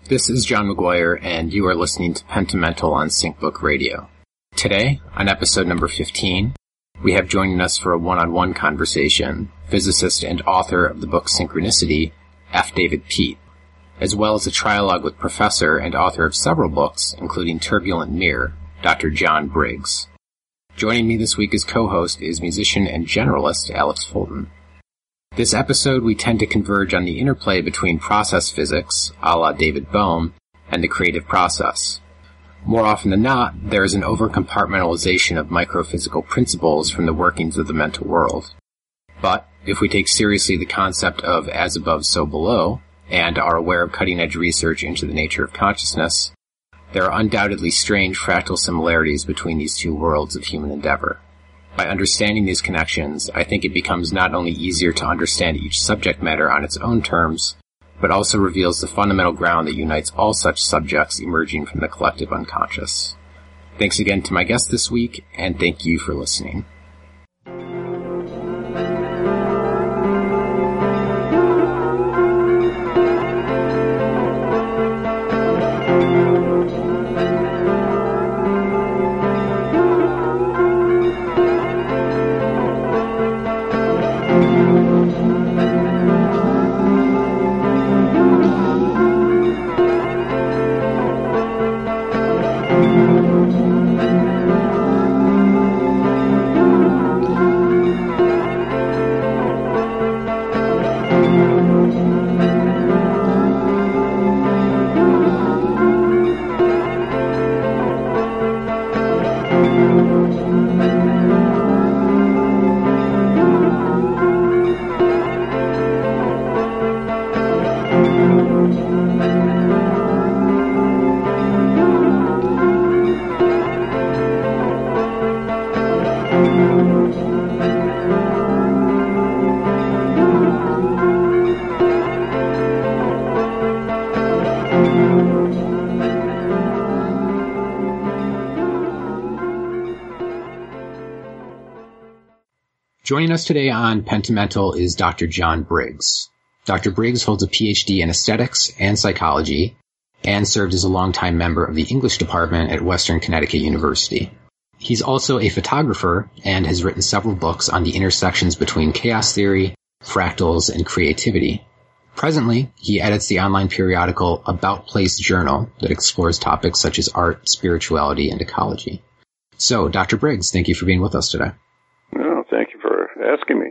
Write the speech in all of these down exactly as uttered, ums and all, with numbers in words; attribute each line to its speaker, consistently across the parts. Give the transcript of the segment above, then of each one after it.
Speaker 1: This is John McGuire, and you are listening to Pentamental on SyncBook Radio. Today, on episode number fifteen, we have joining us for a one-on-one conversation, physicist and author of the book Synchronicity, F. David Peat, as well as a trialogue with professor and author of several books, including Turbulent Mirror, Doctor John Briggs. Joining me this week as co-host is musician and generalist Alex Fulton. This episode, we tend to converge on the interplay between process physics, a la David Bohm, and the creative process. More often than not, there is an over-compartmentalization of microphysical principles from the workings of the mental world. But if we take seriously the concept of as above, so below, and are aware of cutting-edge research into the nature of consciousness, there are undoubtedly strange fractal similarities between these two worlds of human endeavor. By understanding these connections, I think it becomes not only easier to understand each subject matter on its own terms, but also reveals the fundamental ground that unites all such subjects emerging from the collective unconscious. Thanks again to my guest this week, and thank you for listening. Joining us today on Pentamental is Doctor John Briggs. Doctor Briggs holds a P H D in aesthetics and psychology and served as a longtime member of the English department at Western Connecticut University. He's also a photographer and has written several books on the intersections between chaos theory, fractals, and creativity. Presently, he edits the online periodical About Place Journal that explores topics such as art, spirituality, and ecology. So, Doctor Briggs, thank you for being with us today.
Speaker 2: Asking me.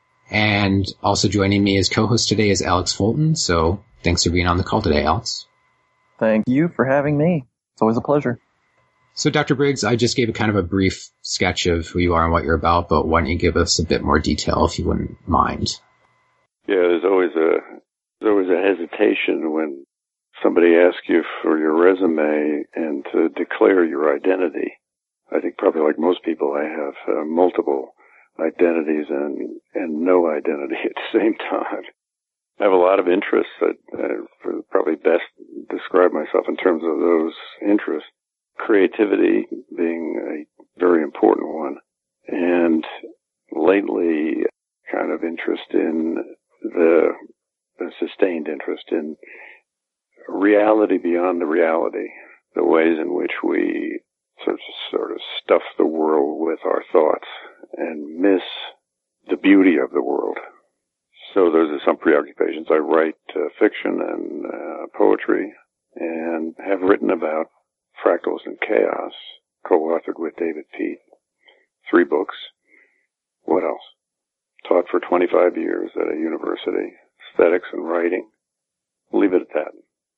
Speaker 1: And also joining me as co-host today is Alex Fulton, so thanks for being on the call today, Alex.
Speaker 3: Thank you for having me. It's always a pleasure.
Speaker 1: So, Doctor Briggs, I just gave a kind of a brief sketch of who you are and what you're about, but why don't you give us a bit more detail, if you wouldn't mind?
Speaker 2: Yeah, there's always a there's always a hesitation when somebody asks you for your resume and to declare your identity. I think probably like most people, I have uh, multiple identities and and no identity at the same time. I have a lot of interests that uh, probably best describe myself in terms of those interests. Creativity being a very important one, and lately kind of interest in the, the sustained interest in reality beyond the reality, the ways in which we sort of, sort of stuff the world with our thoughts and miss the beauty of the world. So those are some preoccupations. I write uh, fiction and uh, poetry and have written about fractals and chaos, co-authored with David Peat, three books. What else? Taught for twenty-five years at a university, aesthetics and writing. Leave it at that.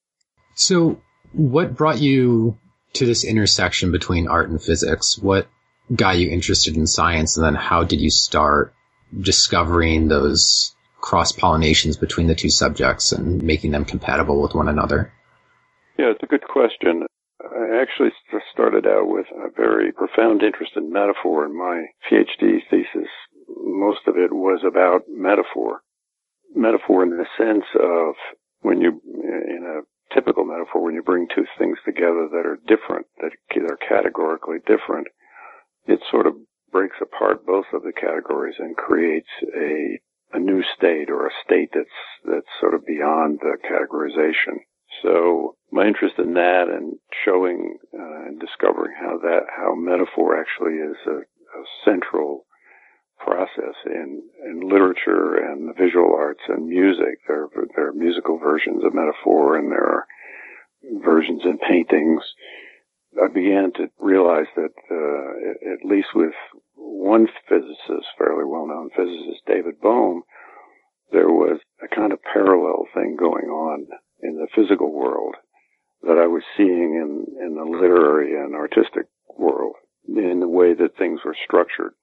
Speaker 1: So what brought you to this intersection between art and physics? What got you interested in science, and then how did you start discovering those cross-pollinations between the two subjects and making them compatible with one another?
Speaker 2: Yeah, it's a good question. I actually started out with a very profound interest in metaphor in my PhD thesis. Most of it was about metaphor. Metaphor in the sense of when you, in a typical metaphor, when you bring two things together that are different, that are categorically different, it sort of breaks apart both of the categories and creates a a new state, or a state that's that's sort of beyond the categorization. So interest in that and showing uh, and discovering how that how metaphor actually is a, a central process in, in literature and the visual arts and music. There, there are musical versions of metaphor, and there are versions in paintings. I began to realize that, uh, at least with one physicist, fairly well-known physicist, David Bohm, there was a kind of parallel thing going on in the physical world that I was seeing in, in the literary and artistic world, in the way that things were structured.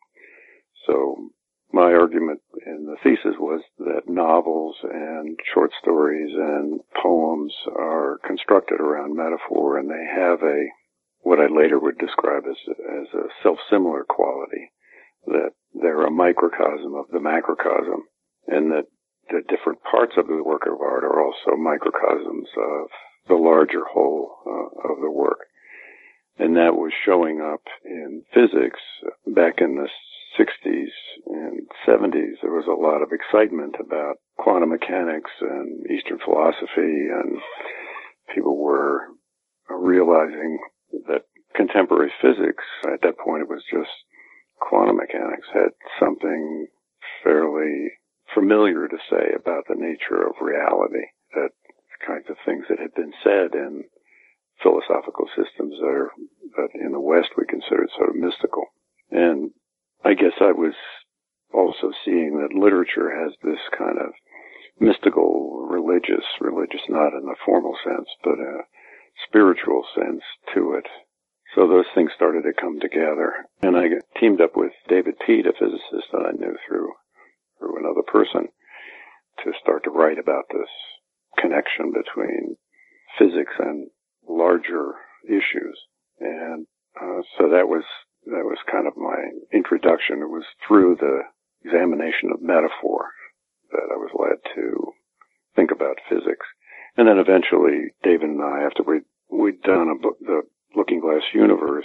Speaker 2: So my argument in the thesis was that novels and short stories and poems are constructed around metaphor, and they have a, what I later would describe as, as a self-similar quality, that they're a microcosm of the macrocosm, and that the different parts of the work of art are also microcosms of the larger whole uh, of the work. And that was showing up in physics back in the sixties and seventies. There was a lot of excitement about quantum mechanics and Eastern philosophy, and people were realizing that contemporary physics, at that point it was just quantum mechanics, had something fairly familiar to say about the nature of reality, that kinds of things that had been said in philosophical systems that are, that in the West we considered sort of mystical. And I guess I was also seeing that literature has this kind of mystical, religious, religious not in the formal sense, but a spiritual sense to it. So those things started to come together. And I teamed up with David Peat, a physicist that I knew through, through another person, to start to write about this connection between physics and larger issues. And uh, so that was that was kind of my introduction. It was through the examination of metaphor that I was led to think about physics. And then eventually, David and I, after we, we'd done a book, the Looking Glass Universe,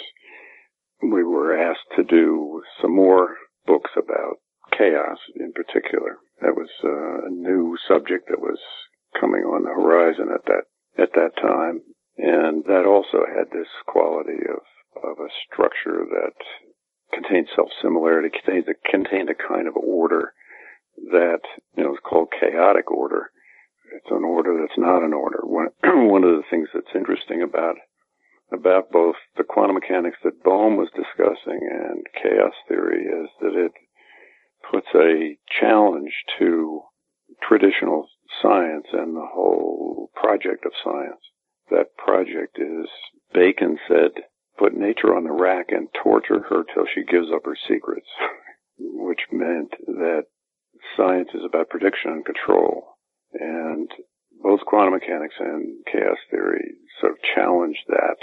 Speaker 2: we were asked to do some more books about chaos in particular. That was uh, a new subject that was coming on the horizon at that at that time. And that also had this quality of, of a structure that contained self-similarity, contained a, contained a kind of order that, you know, is called chaotic order. It's an order that's not an order. One, one of the things that's interesting about about both the quantum mechanics that Bohm was discussing and chaos theory is that it puts a challenge to traditional science and the whole project of science. That project is, Bacon said, put nature on the rack and torture her till she gives up her secrets, which meant that science is about prediction and control. And both quantum mechanics and chaos theory sort of challenge that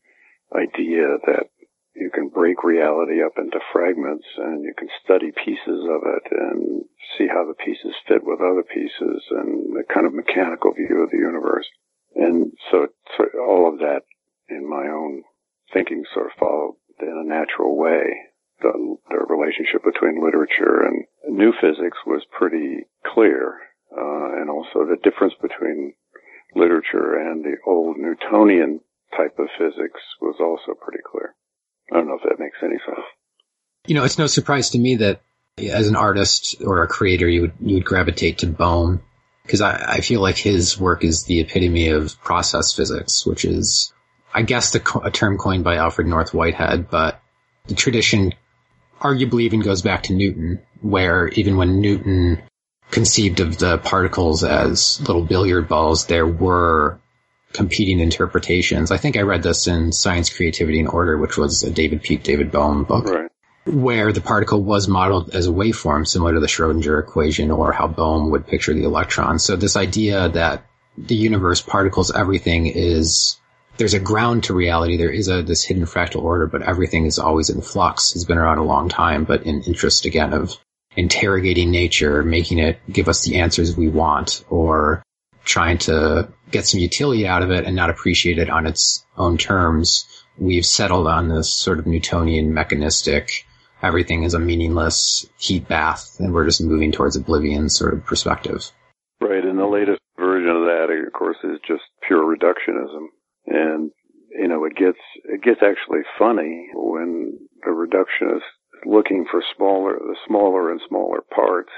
Speaker 2: idea that you can break reality up into fragments and you can study pieces of it and see how the pieces fit with other pieces and the kind of mechanical view of the universe. And so, so all of that in my own thinking sort of followed in a natural way. The, the relationship between literature and new physics was pretty clear, uh, and also the difference between literature and the old Newtonian type of physics was also pretty clear. I don't know if that makes any sense.
Speaker 1: You know, it's no surprise to me that as an artist or a creator, you would you would gravitate to Bohm, because I, I feel like his work is the epitome of process physics, which is, I guess, the, a term coined by Alfred North Whitehead, but the tradition arguably even goes back to Newton, where even when Newton conceived of the particles as little billiard balls, there were competing interpretations. I think I read this in Science, Creativity, and Order, which was a David Peat, David Bohm book,
Speaker 2: right,
Speaker 1: where the particle was modeled as a waveform similar to the Schrodinger equation or how Bohm would picture the electron. So this idea that the universe, particles, everything is, there's a ground to reality. There is a this hidden fractal order, but everything is always in flux. Has been around a long time, but in interest, again, of interrogating nature, making it give us the answers we want, or trying to get some utility out of it and not appreciate it on its own terms. We've settled on this sort of Newtonian mechanistic, everything is a meaningless heat bath, and we're just moving towards oblivion sort of perspective.
Speaker 2: Right, and the latest version of that, of course, is just pure reductionism. And, you know, it gets, it gets actually funny when the reductionist is looking for smaller, the smaller and smaller parts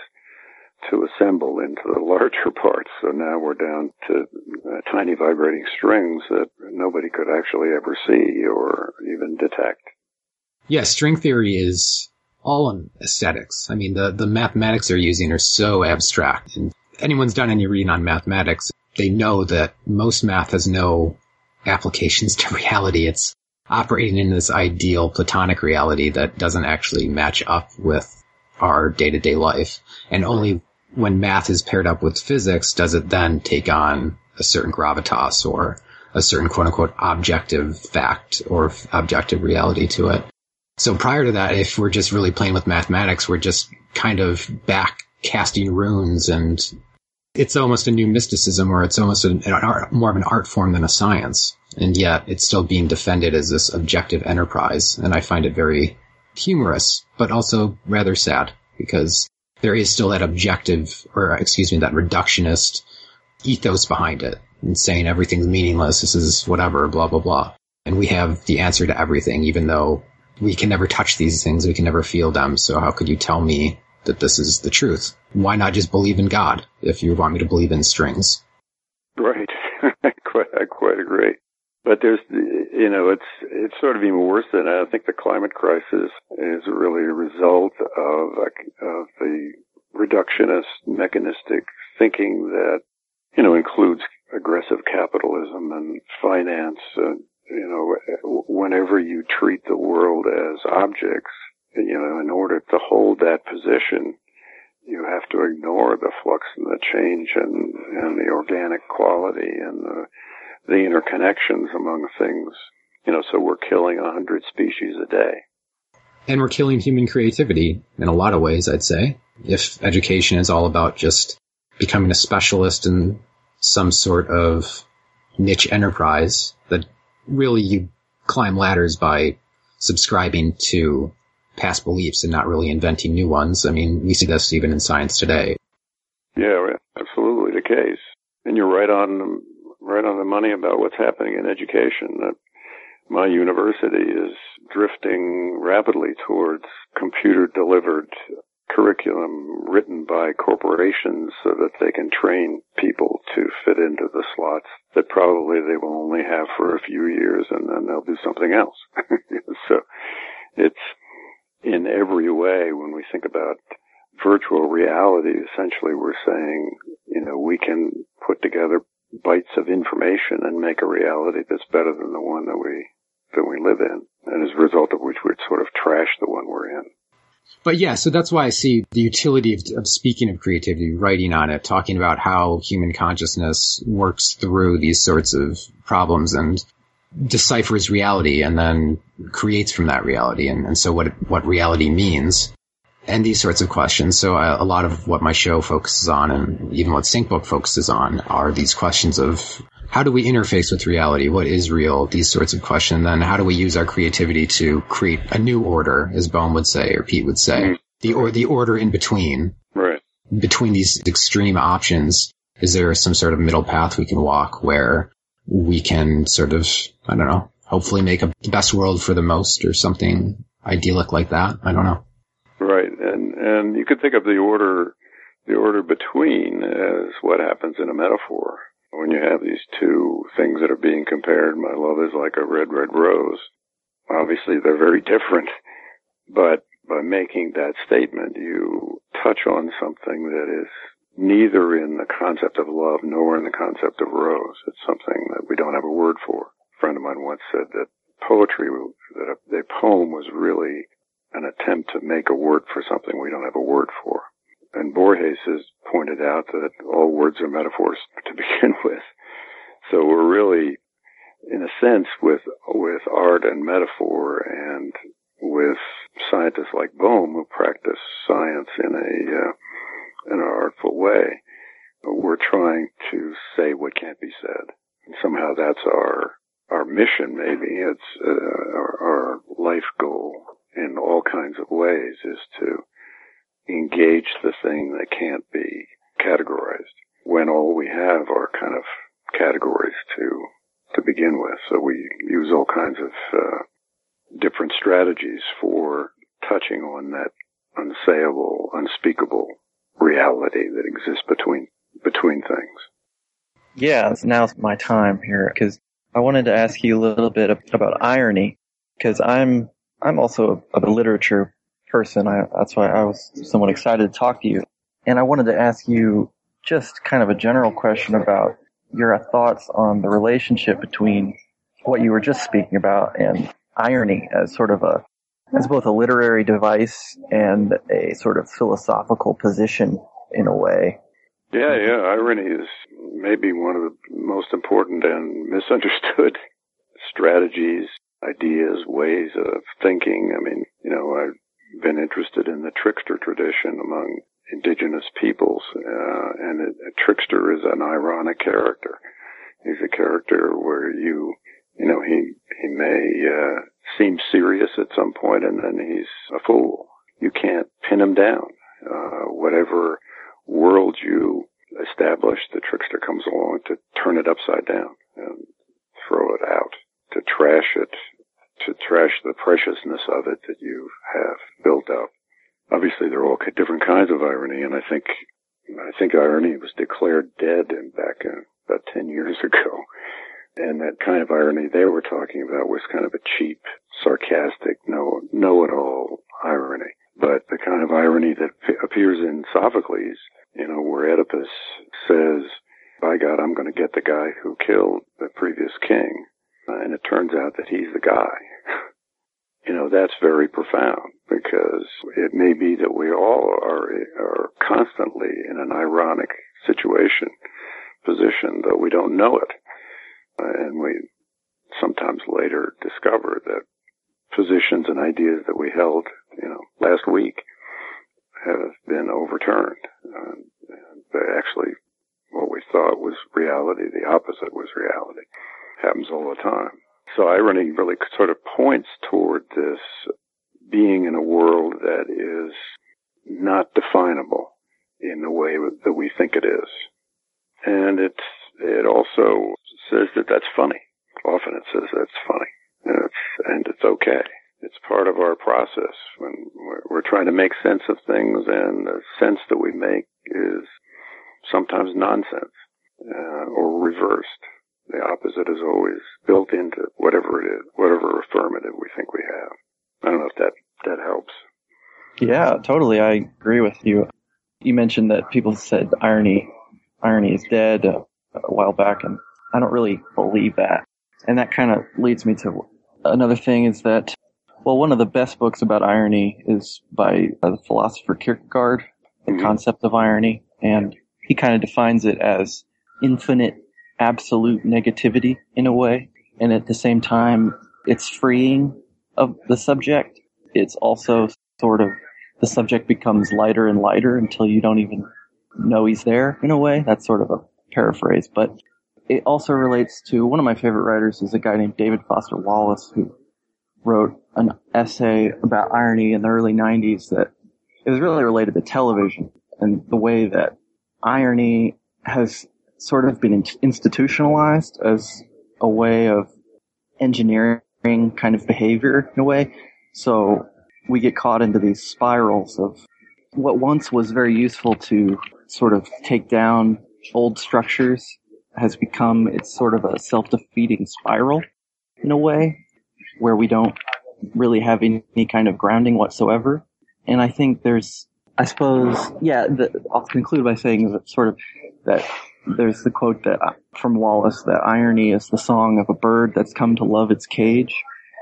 Speaker 2: to assemble into the larger parts. So now we're down to uh, tiny vibrating strings that nobody could actually ever see or even detect.
Speaker 1: Yeah, string theory is all in aesthetics. I mean, the, the mathematics they're using are so abstract. And anyone's done any reading on mathematics, they know that most math has no applications to reality. It's operating in this ideal platonic reality that doesn't actually match up with our day-to-day life. And only when math is paired up with physics does it then take on a certain gravitas or a certain quote-unquote objective fact or objective reality to it. So prior to that, if we're just really playing with mathematics, we're just kind of back casting runes, and it's almost a new mysticism, or it's almost an, an art, more of an art form than a science. And yet it's still being defended as this objective enterprise. And I find it very humorous, but also rather sad, because there is still that objective, or excuse me, that reductionist ethos behind it, and saying everything's meaningless, this is whatever, blah, blah, blah. And we have the answer to everything, even though we can never touch these things, we can never feel them. So how could you tell me that this is the truth? Why not just believe in God if you want me to believe in strings?
Speaker 2: Right. I quite, I quite agree. But there's, you know, it's it's sort of even worse than that. I think the climate crisis is really a result of, of the reductionist, mechanistic thinking that, you know, includes aggressive capitalism and finance. And, you know, whenever you treat the world as objects, you know, in order to hold that position, you have to ignore the flux and the change and, and the organic quality and the the interconnections among things, you know, so we're killing a hundred species a day.
Speaker 1: And we're killing human creativity in a lot of ways, I'd say. If education is all about just becoming a specialist in some sort of niche enterprise, that really you climb ladders by subscribing to past beliefs and not really inventing new ones. I mean, we see this even in science today.
Speaker 2: Yeah, absolutely the case. And you're right on right on the money about what's happening in education. Uh, my university is drifting rapidly towards computer-delivered curriculum written by corporations so that they can train people to fit into the slots that probably they will only have for a few years, and then they'll do something else. So it's in every way, when we think about virtual reality, essentially we're saying, you know, we can put together bytes of information and make a reality that's better than the one that we that we live in, and as a result of which we'd sort of trash the one we're in.
Speaker 1: But yeah, so that's why I see the utility of, of speaking of creativity, writing on it, talking about how human consciousness works through these sorts of problems and deciphers reality and then creates from that reality, and, and so what what reality means. And these sorts of questions. So uh, a lot of what my show focuses on, and even what SyncBook focuses on, are these questions of how do we interface with reality? What is real? These sorts of questions. And then how do we use our creativity to create a new order, as Bohm would say, or Pete would say, mm-hmm. the or the order in between,
Speaker 2: right?
Speaker 1: Between these extreme options, is there some sort of middle path we can walk where we can sort of, I don't know, hopefully make a best world for the most, or something idyllic like that? I don't know.
Speaker 2: Right, and and you could think of the order, the order between as what happens in a metaphor when you have these two things that are being compared. My love is like a red, red rose. Obviously, they're very different, but by making that statement, you touch on something that is neither in the concept of love nor in the concept of rose. It's something that we don't have a word for. A friend of mine once said that poetry, that a, a poem was really an attempt to make a word for something we don't have a word for. And Borges has pointed out that all words are metaphors to begin with. So we're really, in a sense, with with art and metaphor, and with scientists like Bohm who practice science in a uh, in an artful way, we're trying to say what can't be said. And somehow that's our our mission. Maybe it's uh, our, our life goal. In all kinds of ways, is to engage the thing that can't be categorized, when all we have are kind of categories to to begin with. So we use all kinds of uh, different strategies for touching on that unsayable, unspeakable reality that exists between between things.
Speaker 3: Yeah, now's my time here, because I wanted to ask you a little bit about irony, because I'm I'm also a, a literature person. I, that's why I was somewhat excited to talk to you. And I wanted to ask you just kind of a general question about your thoughts on the relationship between what you were just speaking about and irony as sort of a, as both a literary device and a sort of philosophical position in a way.
Speaker 2: Yeah, yeah, irony is maybe one of the most important and misunderstood strategies, ideas, ways of thinking. I mean, you know, I've been interested in the trickster tradition among indigenous peoples, uh, and a, a trickster is an ironic character. He's a character where you, you know, he, he may, uh, seem serious at some point and then he's a fool. You can't pin him down. Uh, whatever world you establish, the trickster comes along to turn it upside down and throw it out, to trash it, to trash the preciousness of it that you have built up. Obviously, there are all different kinds of irony, and I think I think irony was declared dead in back in, about ten years ago. And that kind of irony they were talking about was kind of a cheap, sarcastic, know, know-it-all irony. But the kind of irony that p- appears in Sophocles, you know, where Oedipus says, by God, I'm going to get the guy who killed the previous king. Uh, and it turns out that he's the guy. You know, that's very profound, because it may be that we all are, are constantly in an ironic situation, position, though we don't know it. Uh, and we sometimes later discover that positions and ideas that we held, you know, last week have been overturned. Uh, and actually, what we thought was reality, the opposite was reality. Happens all the time. So irony really sort of points toward this being in a world that is not definable in the way that we think it is. And it's, it also says that that's funny. Often it says that's funny. And it's, and it's okay. It's part of our process when we're, we're trying to make sense of things, and the sense that we make is sometimes nonsense, uh, or reversed. The opposite is always built into whatever it is, whatever affirmative we think we have. I don't know if that, that helps.
Speaker 3: Yeah, totally. I agree with you. You mentioned that people said irony, irony is dead uh, a while back, and I don't really believe that. And that kind of leads me to another thing is that, well, one of the best books about irony is by uh, the philosopher Kierkegaard, The mm-hmm. Concept of Irony, and he kind of defines it as infinite absolute negativity in a way, and at the same time it's freeing of the subject. It's also sort of, the subject becomes lighter and lighter until you don't even know he's there in a way. That's sort of a paraphrase, but it also relates to one of my favorite writers is a guy named David Foster Wallace, who wrote an essay about irony in the early nineties that it was really related to television and the way that irony has sort of been institutionalized as a way of engineering kind of behavior in a way. So we get caught into these spirals of what once was very useful to sort of take down old structures has become, it's sort of a self-defeating spiral in a way where we don't really have any, any kind of grounding whatsoever. And I think there's, I suppose, yeah, the, I'll conclude by saying that sort of that there's the quote that from Wallace that irony is the song of a bird that's come to love its cage.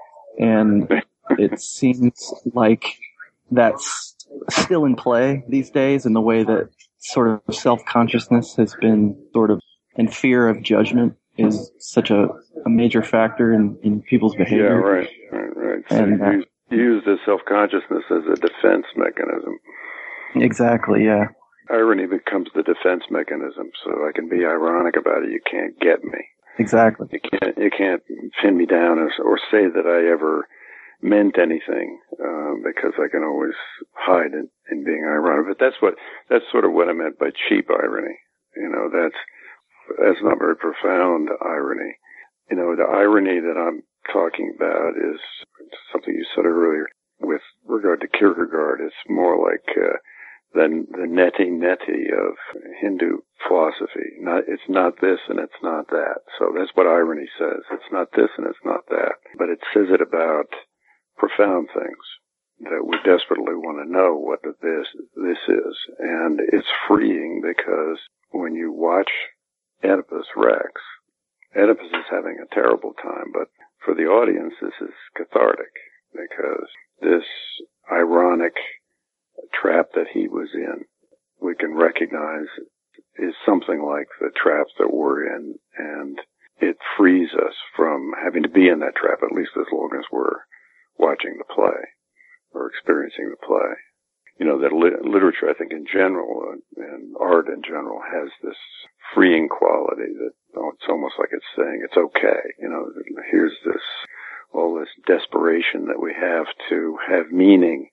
Speaker 3: And it seems like that's still in play these days in the way that sort of self-consciousness has been sort of, and fear of judgment is such a, a major factor in, in people's behavior.
Speaker 2: Yeah, right, right, right. So
Speaker 3: and,
Speaker 2: you use, use the self-consciousness as a defense mechanism.
Speaker 3: Exactly, yeah.
Speaker 2: Irony becomes the defense mechanism, so I can be ironic about it. You can't get me.
Speaker 3: Exactly.
Speaker 2: You can't, you can't pin me down or, or say that I ever meant anything, um, because I can always hide in, in being ironic. But that's what, that's sort of what I meant by cheap irony. You know, that's, that's not very profound irony. you know, the irony that I'm talking about is something you said earlier with regard to Kierkegaard. It's more like uh, the, the neti-neti of Hindu philosophy. Not, it's not this and it's not that. So that's what irony says. It's not this and it's not that. But it says it about profound things that we desperately want to know what the this, this is. And it's freeing because when you watch Oedipus Rex, Oedipus is having a terrible time, but for the audience, this is cathartic because this ironic trap that he was in, we can recognize is something like the traps that we're in, and it frees us from having to be in that trap, at least as long as we're watching the play or experiencing the play. You know, that li- literature, I think, in general, uh, and art in general, has this freeing quality that oh, it's almost like it's saying it's okay. You know, here's this, all this desperation that we have to have meaning.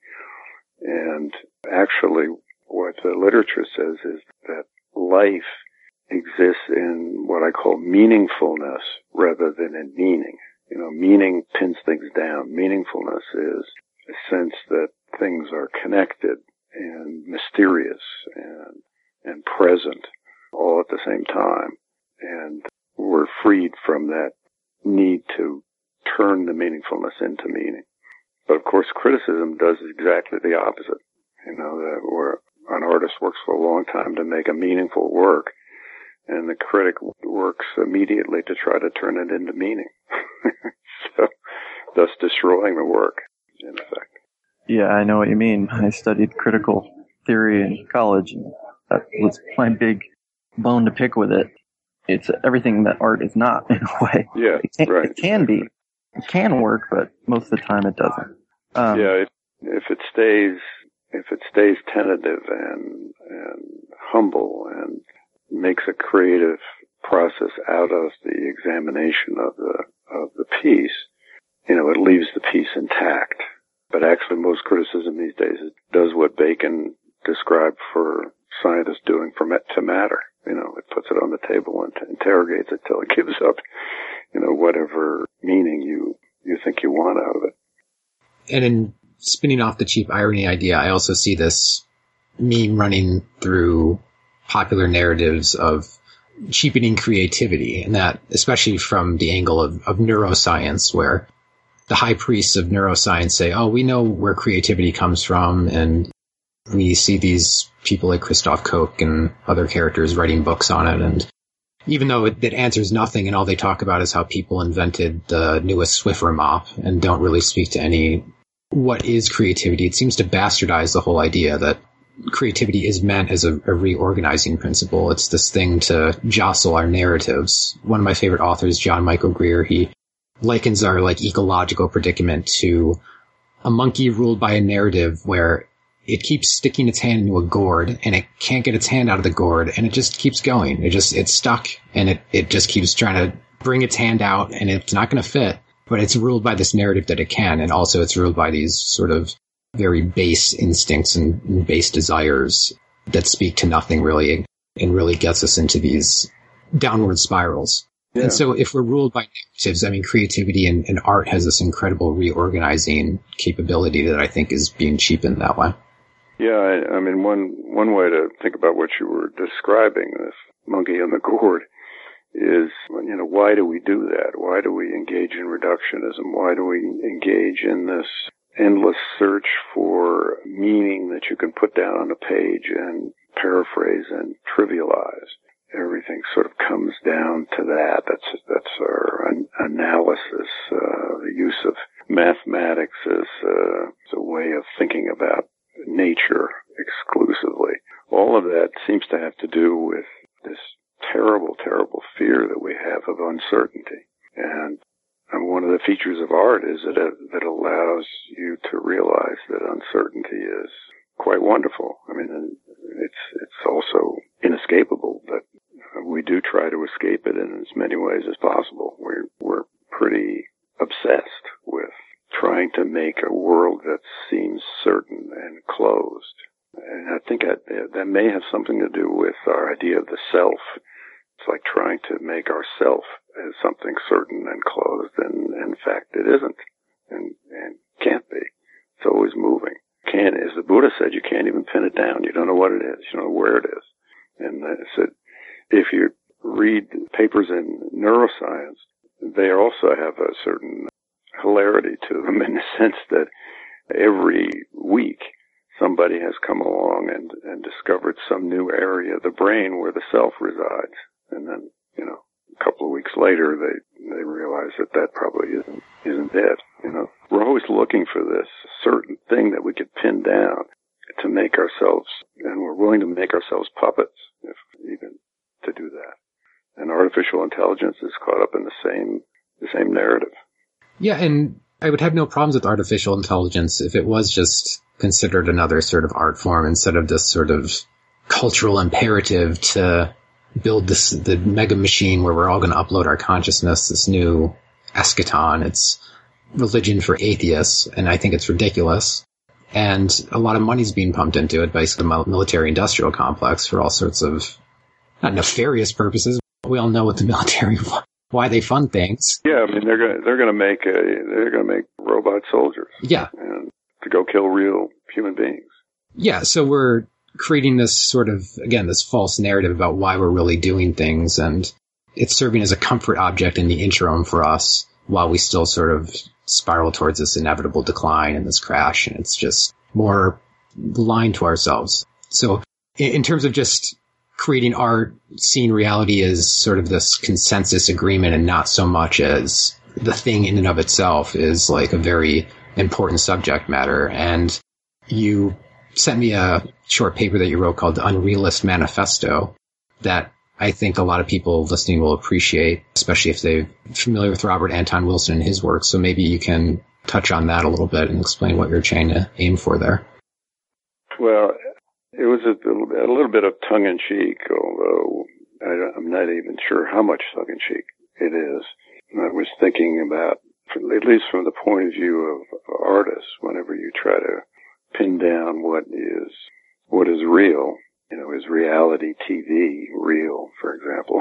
Speaker 2: And actually, what the literature says is that life exists in what I call meaningfulness rather than in meaning. You know, meaning pins things down. Meaningfulness is a sense that things are connected and mysterious and and present all at the same time. And we're freed from that need to turn the meaningfulness into meaning. But of course, criticism does exactly the opposite. You know, that where an artist works for a long time to make a meaningful work, and the critic works immediately to try to turn it into meaning. So, thus destroying the work, in effect.
Speaker 3: Yeah, I know what you mean. I studied critical theory in college, and that was my big bone to pick with it. It's everything that art is not, in a way.
Speaker 2: Yeah,
Speaker 3: it can,
Speaker 2: right.
Speaker 3: It can be. It can work, but most of the time it doesn't. Um,
Speaker 2: yeah, if, if it stays, if it stays tentative and, and humble and makes a creative process out of the examination of the, of the piece, you know, it leaves the piece intact. But actually most criticism these days does what Bacon described for scientists doing for to matter. You know, it puts it on the table and interrogates it till it gives up, you know, whatever meaning you, you think you want out of it.
Speaker 1: And in spinning off the cheap irony idea, I also see this meme running through popular narratives of cheapening creativity, and that especially from the angle of, of neuroscience, where the high priests of neuroscience say, oh, we know where creativity comes from, and we see these people like Christoph Koch and other characters writing books on it, and even though it, it answers nothing and all they talk about is how people invented the newest Swiffer mop and don't really speak to any what is creativity, it seems to bastardize the whole idea that creativity is meant as a, a reorganizing principle. It's this thing to jostle our narratives. One of my favorite authors, John Michael Greer, he likens our like ecological predicament to a monkey ruled by a narrative where it keeps sticking its hand into a gourd and it can't get its hand out of the gourd and it just keeps going. It just, it's stuck and it, it just keeps trying to bring its hand out and it's not going to fit, but it's ruled by this narrative that it can. And also it's ruled by these sort of very base instincts and, and base desires that speak to nothing really and really gets us into these downward spirals. Yeah. And so if we're ruled by narratives, I mean, creativity and, and art has this incredible reorganizing capability that I think is being cheapened that way.
Speaker 2: Yeah, I, I mean, one one way to think about what you were describing, this monkey on the gourd, is, you know, why do we do that? Why do we engage in reductionism? Why do we engage in this endless search for meaning that you can put down on a page and paraphrase and trivialize? Everything sort of comes down to that. That's that's our an- analysis. Uh, the use of mathematics as, uh, as a way of thinking about nature exclusively. All of that seems to have to do with this terrible, terrible fear that we have of uncertainty. And, and one of the features of art is that it, that allows you to realize that uncertainty is quite wonderful. I mean, it's it's also inescapable, but we do try to escape it in as many ways as possible. We're we're pretty obsessed with trying to make a world that seems certain and closed. And I think that, that may have something to do with our idea of the self. It's like trying to make ourself as something something certain and closed, and in fact it isn't, and, and can't be. It's always moving. Can't, as the Buddha said, you can't even pin it down. You don't know what it is. You don't know where it is. And I said, if you read papers in neuroscience, they also have a certain hilarity to them in the sense that every week somebody has come along and, and discovered some new area of the brain where the self resides. And then, you know, a couple of weeks later, they, they realize that that probably isn't, isn't it. You know, we're always looking for this certain thing that we could pin down to make ourselves, and we're willing to make ourselves puppets, if even to do that. And artificial intelligence is caught up in the same, the same narrative.
Speaker 1: Yeah, and I would have no problems with artificial intelligence if it was just considered another sort of art form instead of this sort of cultural imperative to build this, the mega machine where we're all going to upload our consciousness, this new eschaton. It's religion for atheists, and I think it's ridiculous. And a lot of money's being pumped into it by the military-industrial complex for all sorts of, not nefarious purposes. We all know what the military, why they fund things.
Speaker 2: Yeah, I mean they're going they're going to make a they're going to make robot soldiers.
Speaker 1: Yeah,
Speaker 2: and to go kill real human beings.
Speaker 1: Yeah, so we're creating this sort of, again, this false narrative about why we're really doing things, and it's serving as a comfort object in the interim for us while we still sort of spiral towards this inevitable decline and this crash, and it's just more lying to ourselves. So in terms of just creating art, seeing reality as sort of this consensus agreement and not so much as the thing in and of itself is like a very important subject matter. And you sent me a short paper that you wrote called The Unrealist Manifesto that I think a lot of people listening will appreciate, especially if they're familiar with Robert Anton Wilson and his work. So maybe you can touch on that a little bit and explain what you're trying to aim for there.
Speaker 2: Well, it was a, a little bit of tongue-in-cheek, although I, I'm not even sure how much tongue-in-cheek it is. I was thinking about, at least from the point of view of artists, whenever you try to pin down what is what is real, you know, is reality T V real, for example?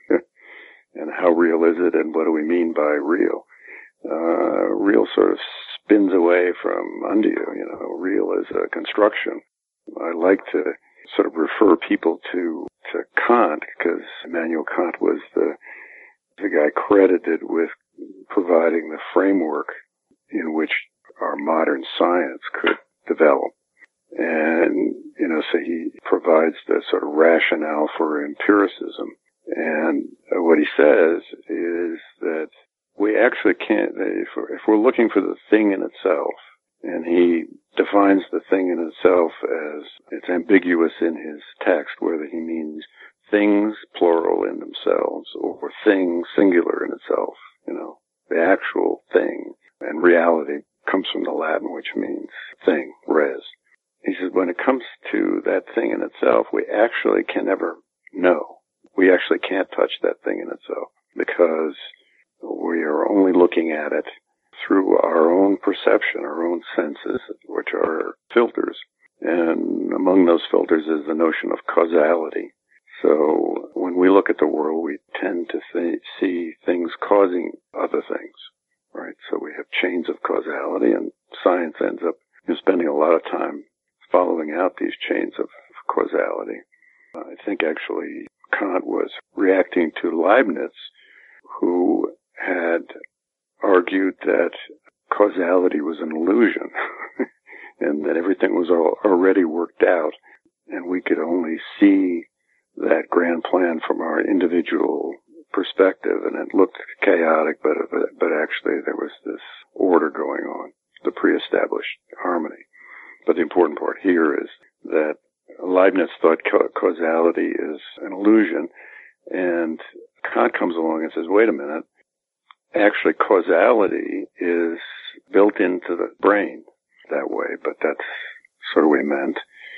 Speaker 2: And how real is it, and what do we mean by real? Uh, real sort of spins away from under you, you know, real is a construction. I like to sort of refer people to, to Kant, because Immanuel Kant was the, the guy credited with providing the framework in which our modern science could develop. And, you know, so he provides the sort of rationale for empiricism. And what he says is that we actually can't, if we're, if we're looking for the thing in itself, and he defines the thing in itself as, it's ambiguous in his text, whether he means things plural in themselves or thing singular in itself, you know, the actual thing. And reality comes from the Latin, which means thing, res. He says when it comes to that thing in itself, we actually can never know. We actually can't touch that thing in itself because we are only looking at it through our own perception, our own senses, which are filters. And among those filters is the notion of causality. So when we look at the world, we tend to th- see things causing other things, right? So we have chains of causality, and science ends up spending a lot of time following out these chains of causality. I think actually Kant was reacting to Leibniz, who had argued that causality was an illusion and that everything was all already worked out, and we could only see that grand plan from our individual perspective, and it looked chaotic, but but actually there was this order going on, the pre-established harmony. But the important part here is that Leibniz thought ca- causality is an illusion, and Kant comes along and says, wait a minute, actually causality is built into the brain that way, but that's sort of what he meant.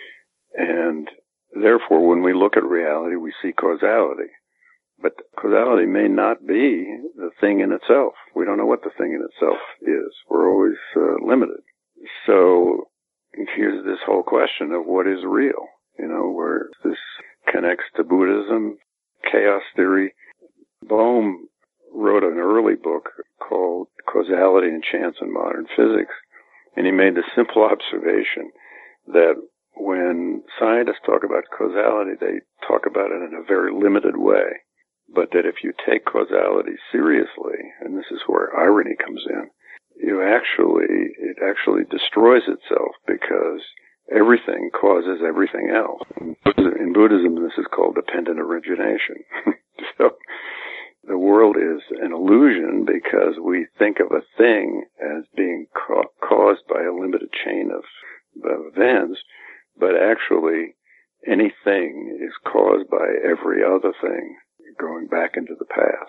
Speaker 2: And therefore, when we look at reality, we see causality. But causality may not be the thing in itself. We don't know what the thing in itself is. We're always uh, limited. So here's this whole question of what is real, you know, where this connects to Buddhism, chaos theory. Bohm wrote an early book called Causality and Chance in Modern Physics, and he made the simple observation that when scientists talk about causality, they talk about it in a very limited way, but that if you take causality seriously, and this is where irony comes in, you actually, it actually destroys itself because everything causes everything else. In Buddhism, this is called dependent origination. So the world is an illusion because we think of a thing as being ca- caused by a limited chain of, of events, but actually anything is caused by every other thing going back into the past.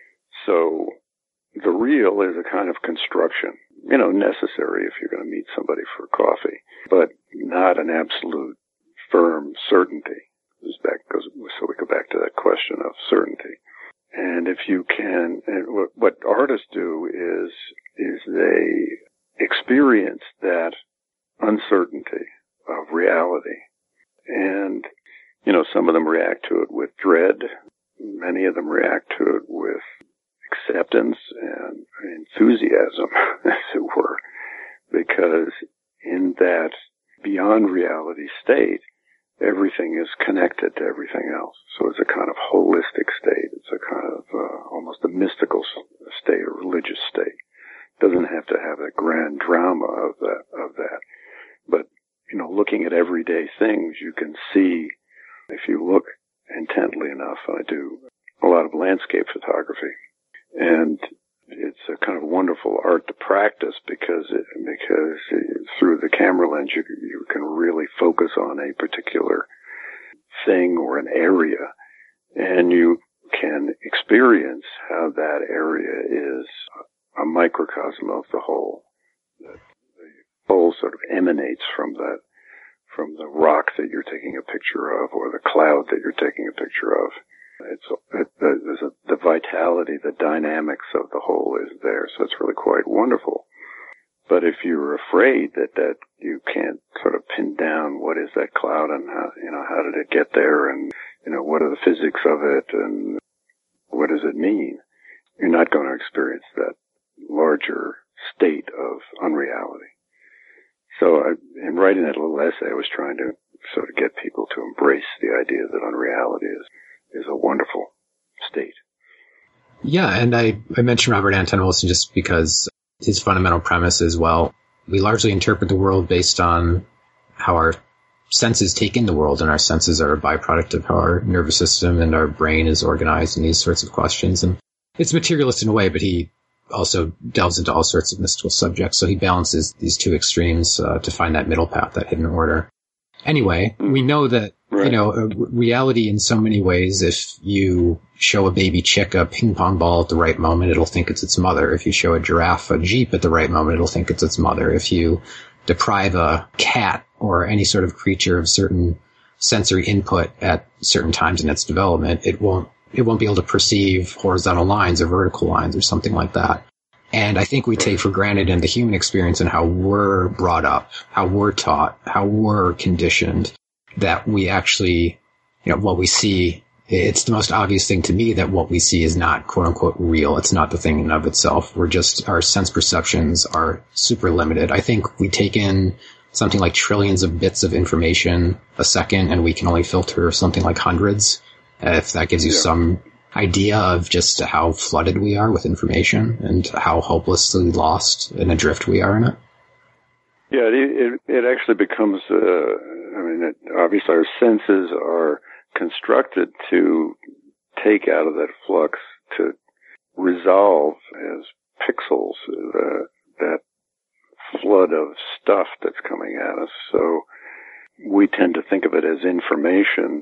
Speaker 2: So the real is a kind of construction, you know, necessary if you're going to meet somebody for coffee, but not an absolute firm certainty. This back goes, so we go back to that question of certainty. And if you can, and what, what artists do is, is they experience that uncertainty of reality. And, you know, some of them react to it with dread. Many of them react to it with acceptance and enthusiasm, as it were, because in that beyond reality state, everything is connected to everything else. So it's a kind of holistic state. It's a kind of uh, almost a mystical state, a religious state. It doesn't have to have a grand drama of that, of that. But, you know, looking at everyday things, you can see, if you look intently enough, I do a lot of landscape photography, and it's a kind of wonderful art to practice because it, because it, through the camera lens you you can really focus on a particular thing or an area, and you can experience how that area is a microcosm of the whole. The, the whole sort of emanates from that, from the rock that you're taking a picture of or the cloud that you're taking a picture of. It's it, there's a, the vitality, the dynamics of the whole is there, so it's really quite wonderful. But if you're afraid that that you can't sort of pin down what is that cloud and how, you know, how did it get there, and you know, what are the physics of it and what does it mean, you're not going to experience that larger state of unreality. So I, in writing that little essay, I was trying to sort of get people to embrace the idea that unreality is is a wonderful state.
Speaker 1: Yeah, and I, I mentioned Robert Anton Wilson just because his fundamental premise is, well, we largely interpret the world based on how our senses take in the world, and our senses are a byproduct of how our nervous system and our brain is organized and these sorts of questions. And it's materialist in a way, but he also delves into all sorts of mystical subjects, so he balances these two extremes uh, to find that middle path, that hidden order. Anyway, we know that, right. you know, reality in so many ways, if you show a baby chick a ping pong ball at the right moment, it'll think it's its mother. If you show a giraffe a Jeep at the right moment, it'll think it's its mother. If you deprive a cat or any sort of creature of certain sensory input at certain times in its development, it won't, it won't be able to perceive horizontal lines or vertical lines or something like that. And I think we take for granted in the human experience and how we're brought up, how we're taught, how we're conditioned, that we actually, you know, what we see, it's the most obvious thing to me that what we see is not quote unquote real. It's not the thing in and of itself. We're just, our sense perceptions are super limited. I think we take in something like trillions of bits of information a second, and we can only filter something like hundreds. If that gives you yeah. some idea of just how flooded we are with information and how hopelessly lost and adrift we are in it.
Speaker 2: Yeah, it, it, it actually becomes, uh, I mean, it, obviously our senses are constructed to take out of that flux, to resolve as pixels uh, that flood of stuff that's coming at us. So we tend to think of it as information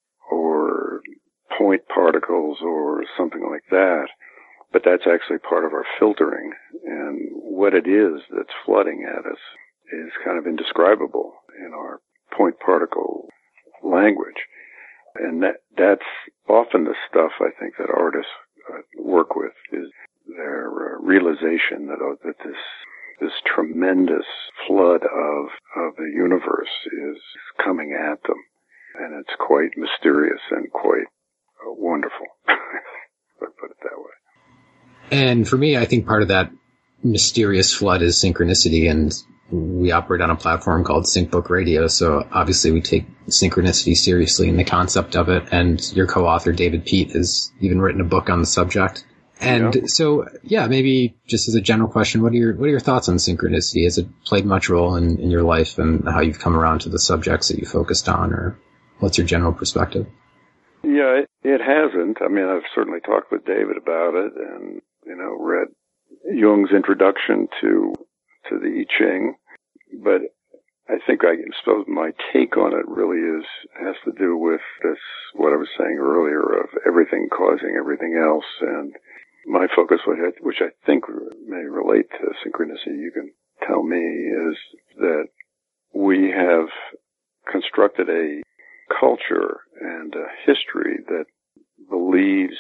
Speaker 2: or point particles or something like that, but that's actually part of our filtering, and what it is that's flooding at us is kind of indescribable in our point particle language. And that that's often the stuff I think that artists uh, work with, is their uh, realization that uh, that this this tremendous flood of of the universe is coming at them, and it's quite mysterious and quite Uh, wonderful. Let's put it that way.
Speaker 1: And for me, I think part of that mysterious flood is synchronicity, and we operate on a platform called SyncBook Radio, so obviously we take synchronicity seriously in the concept of it, and your co-author, David Peat, has even written a book on the subject. And yeah. so, yeah, maybe just as a general question, what are your what are your thoughts on synchronicity? Has it played much role in, in your life and how you've come around to the subjects that you focused on, or what's your general perspective?
Speaker 2: Yeah, it, it hasn't. I mean, I've certainly talked with David about it and, you know, read Jung's introduction to to the I Ching, but I think I suppose my take on it really is has to do with this, what I was saying earlier, of everything causing everything else. And my focus, which I think may relate to synchronicity, you can tell me, is that we have constructed a culture and a history that believes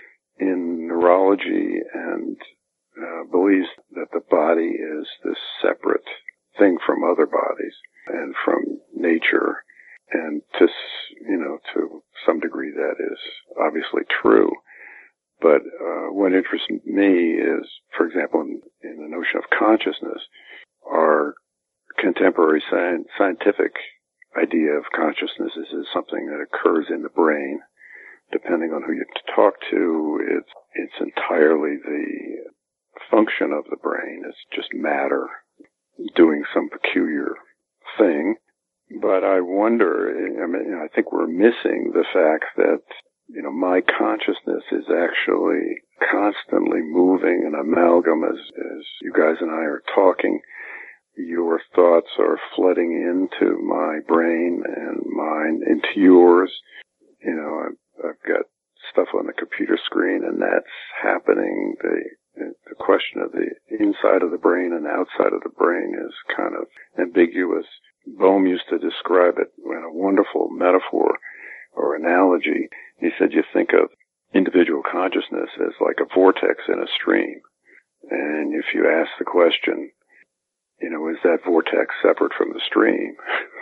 Speaker 2: in neurology and uh, believes that the body is this separate thing from other bodies and from nature. And to, you know, to some degree that is obviously true. But uh, what interests me is, for example, in, in the notion of consciousness, our contemporary sci- scientific idea of consciousness is, is something that occurs in the brain. Depending on who you talk to, it's it's entirely the function of the brain. It's just matter doing some peculiar thing. But I wonder, I mean, I think we're missing the fact that, you know, my consciousness is actually constantly moving, an amalgam as, as you guys and I are talking. Your thoughts are flooding into my brain and mine into yours. You know, I've, I've got stuff on the computer screen, and that's happening. The, the question of the inside of the brain and outside of the brain is kind of ambiguous. Bohm used to describe it in a wonderful metaphor or analogy. He said you think of individual consciousness as like a vortex in a stream. And if you ask the question, you know, is that vortex separate from the stream?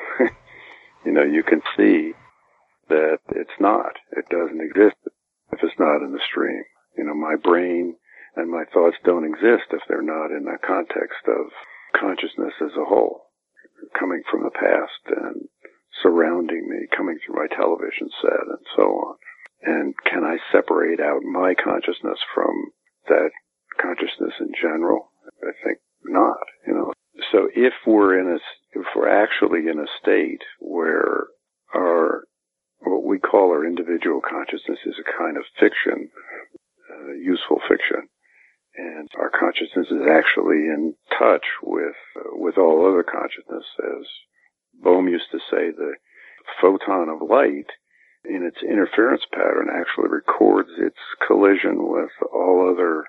Speaker 2: You know, you can see that it's not. It doesn't exist if it's not in the stream. You know, my brain and my thoughts don't exist if they're not in the context of consciousness as a whole, coming from the past and surrounding me, coming through my television set and so on. And can I separate out my consciousness from that consciousness in general? I think not, you know. So if we're in a, if we're actually in a state where our, what we call our individual consciousness is a kind of fiction, uh, useful fiction, and our consciousness is actually in touch with, uh, with all other consciousness, as Bohm used to say, the photon of light in its interference pattern actually records its collision with all other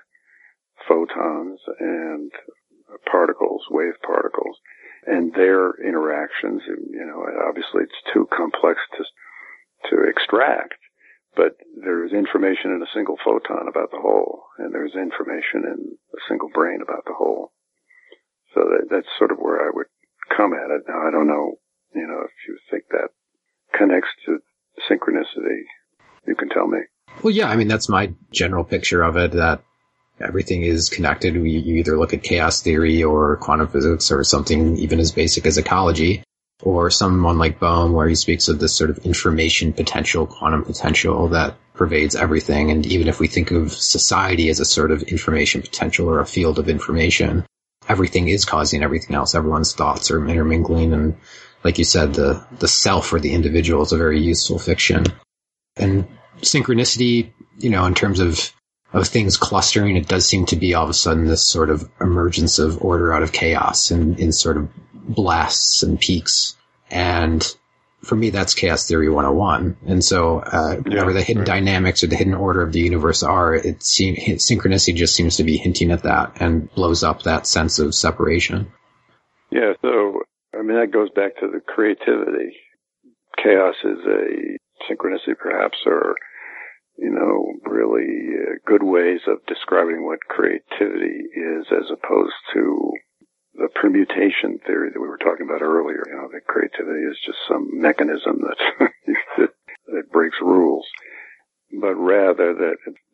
Speaker 2: photons and particles, wave particles, and their interactions. You know, obviously it's too complex to to extract, but there's information in a single photon about the whole, and there's information in a single brain about the whole. So that, that's sort of where I would come at it. Now, I don't know, you know, if you think that connects to synchronicity, you can tell me.
Speaker 1: Well, yeah, I mean, that's my general picture of it, that everything is connected. You either look at chaos theory or quantum physics or something even as basic as ecology, or someone like Bohm, where he speaks of this sort of information potential, quantum potential that pervades everything. And even if we think of society as a sort of information potential or a field of information, everything is causing everything else. Everyone's thoughts are intermingling. And like you said, the, the self or the individual is a very useful fiction. And synchronicity, you know, in terms of of things clustering, it does seem to be all of a sudden this sort of emergence of order out of chaos and in sort of blasts and peaks. And for me, that's chaos theory one oh one. And so, uh, whatever the hidden right. dynamics or the hidden order of the universe are, it seems, synchronicity just seems to be hinting at that and blows up that sense of separation.
Speaker 2: Yeah. So, I mean, that goes back to the creativity. Chaos is a synchronicity, perhaps, or, you know, really uh, good ways of describing what creativity is, as opposed to the permutation theory that we were talking about earlier. You know, that creativity is just some mechanism that, that, that breaks rules. But rather that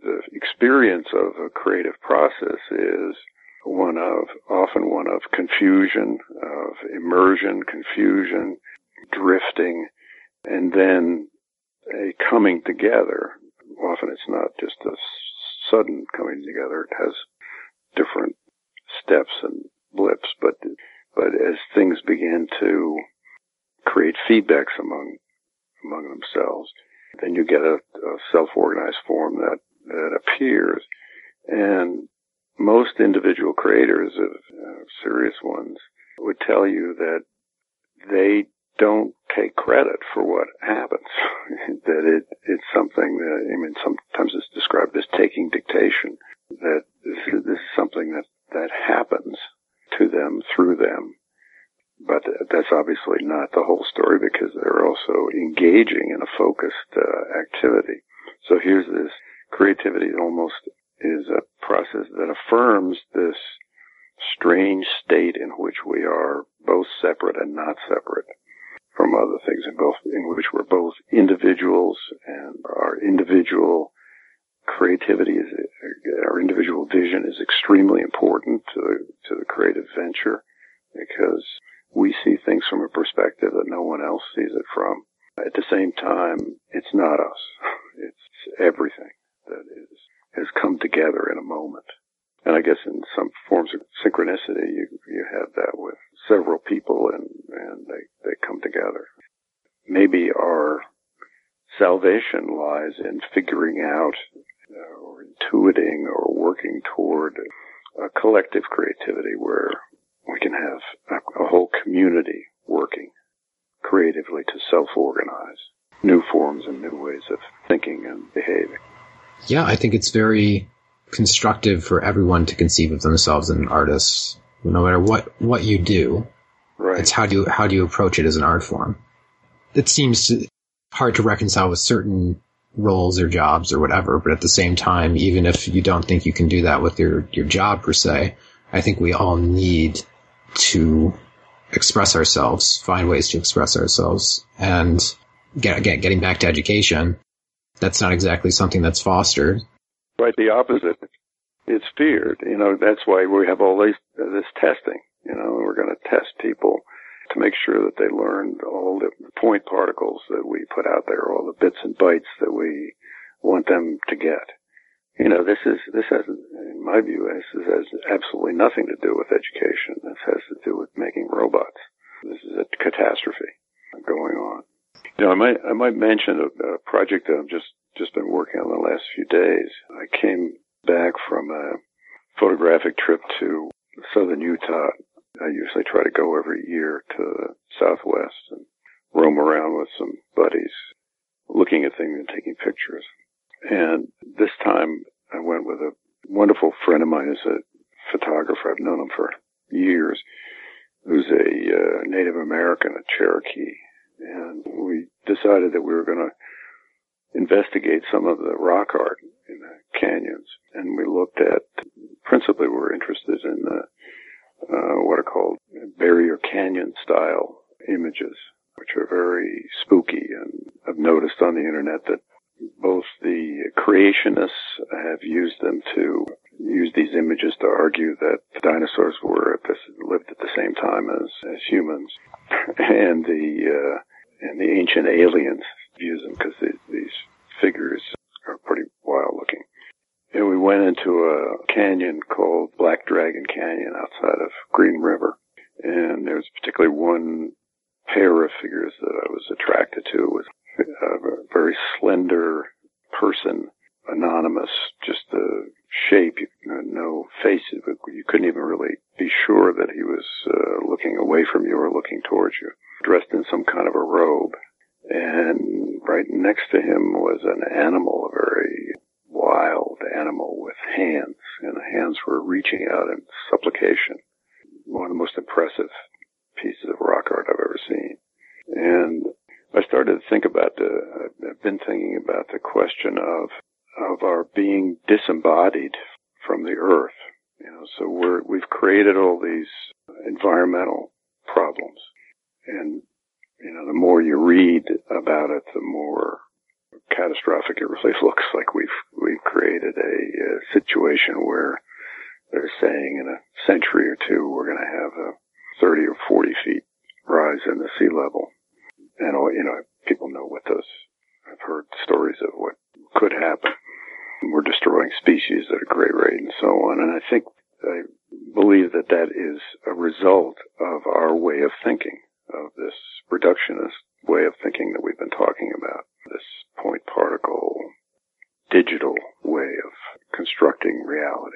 Speaker 2: the experience of a creative process is one of, often one of confusion, of immersion, confusion, drifting, and then a coming together. Often it's not just a sudden coming together. It has different steps and blips, but but as things begin to create feedbacks among among themselves, then you get a, a self-organized form that, that appears. And most individual creators of uh, serious ones would tell you that they don't take credit for what happens. That it it's something that, I mean, sometimes it's described as taking dictation. That this is, this is something that that happens to them, through them. But that's obviously not the whole story, because they're also engaging in a focused uh, activity. So here's this creativity that almost is a process that affirms this strange state in which we are both separate and not separate from other things, in both in which we're both individuals, and our individual creativity is, our individual vision is extremely important to the, to the creative venture, because we see things from a perspective that no one else sees it from. At the same time, it's not us. It's everything that is, has come together in a moment. And I guess in some forms of synchronicity, you, you have that with several people, and, and they, they come together. Maybe our salvation lies in figuring out uh, or intuiting or working toward a collective creativity where we can have a, a whole community working creatively to self-organize new forms and new ways of thinking and behaving.
Speaker 1: Yeah, I think it's very constructive for everyone to conceive of themselves as an artist, no matter what, what you do.
Speaker 2: Right.
Speaker 1: It's how do you, how do you approach it as an art form? It seems to, hard to reconcile with certain roles or jobs or whatever, but at the same time, even if you don't think you can do that with your, your job per se, I think we all need to express ourselves, find ways to express ourselves. And get, get, getting back to education, that's not exactly something that's fostered.
Speaker 2: Quite the opposite. It's feared. You know, that's why we have all these, this testing. You know, we're going to test people to make sure that they learn all the point particles that we put out there, all the bits and bytes that we want them to get. You know, this is, this has, in my view, this has absolutely nothing to do with education. This has to do with making robots. This is a catastrophe going on. You know, I might, I might mention a, a project that I've just, just been working on the last few days. I came back from a photographic trip to southern Utah. I usually try to go every year to the Southwest and roam around with some buddies, looking at things and taking pictures. And this time I went with a wonderful friend of mine who's a photographer. I've known him for years, who's a uh, Native American, a Cherokee. And we decided that we were going to investigate some of the rock art in the canyons. And we looked at, principally we were interested in the, uh, what are called barrier canyon style images, which are very spooky. And I've noticed on the internet that both the creationists have used them to use these images to argue that dinosaurs were at this, lived at the same time as, as humans, and the uh, and the ancient aliens use them because these, these figures are pretty wild looking. And we went into a canyon called Black Dragon Canyon outside of Green River, and there's particularly one pair of figures that I was attracted to. It was a very slender person, anonymous, just the shape, no face. You couldn't even really be sure that he was uh, looking away from you or looking towards you, dressed in some kind of a robe. And right next to him was an animal, a very wild animal with hands, and the hands were reaching out in supplication. One of the most impressive pieces of rock art I've ever seen. And I started to think about the, I've been thinking about the question of, of our being disembodied from the earth. You know, so we're, we've created all these environmental problems. And, you know, the more you read about it, the more catastrophic it really looks like we've, we've created a, a situation where they're saying in a century or two we're going to have a thirty or forty feet rise in the sea level. And, you know, people know what those, I've heard stories of what could happen. We're destroying species at a great rate and so on. And I think, I believe that that is a result of our way of thinking, of this reductionist way of thinking that we've been talking about, this point particle, digital way of constructing reality.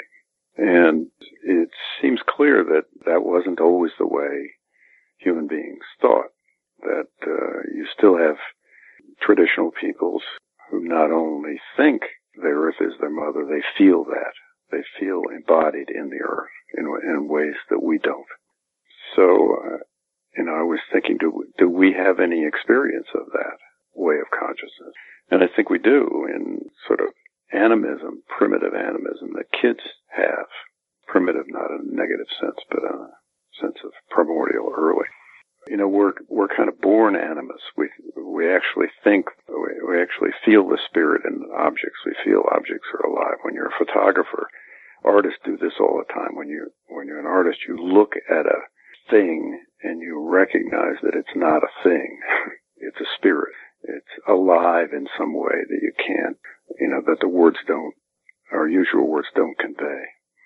Speaker 2: And it seems clear that that wasn't always the way human beings thought, that uh, you still have traditional peoples who not only think the earth is their mother, they feel that. They feel embodied in the earth in, in ways that we don't. So, uh, you know, I was thinking, do, do we have any experience of that way of consciousness? And I think we do in sort of animism, primitive animism that kids have. Primitive, not in a negative sense, but in a sense of primordial, early. You know, we're, we're kind of born animists. We, we actually think, we, we actually feel the spirit in objects. We feel objects are alive. When you're a photographer, artists do this all the time. When you, when you're an artist, you look at a thing and you recognize that it's not a thing. It's a spirit. It's alive in some way that you can't, you know, that the words don't, our usual words don't convey.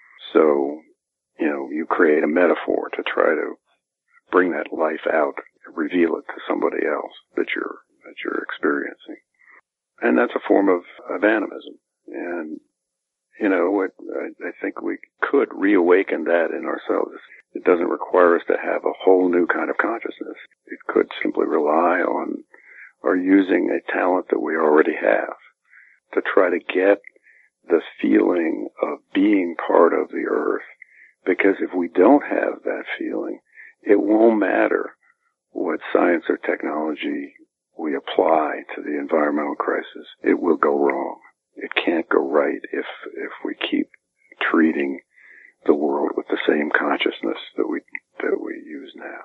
Speaker 2: So, you know, you create a metaphor to try to bring that life out, reveal it to somebody else that you're, that you're experiencing. And that's a form of, of animism. And, you know, it, I, I think we could reawaken that in ourselves. It doesn't require us to have a whole new kind of consciousness. It could simply rely on or using a talent that we already have to try to get the feeling of being part of the earth. Because if we don't have that feeling, it won't matter what science or technology we apply to the environmental crisis. It will go wrong. It can't go right if, if we keep treating the world with the same consciousness that we, that we use now.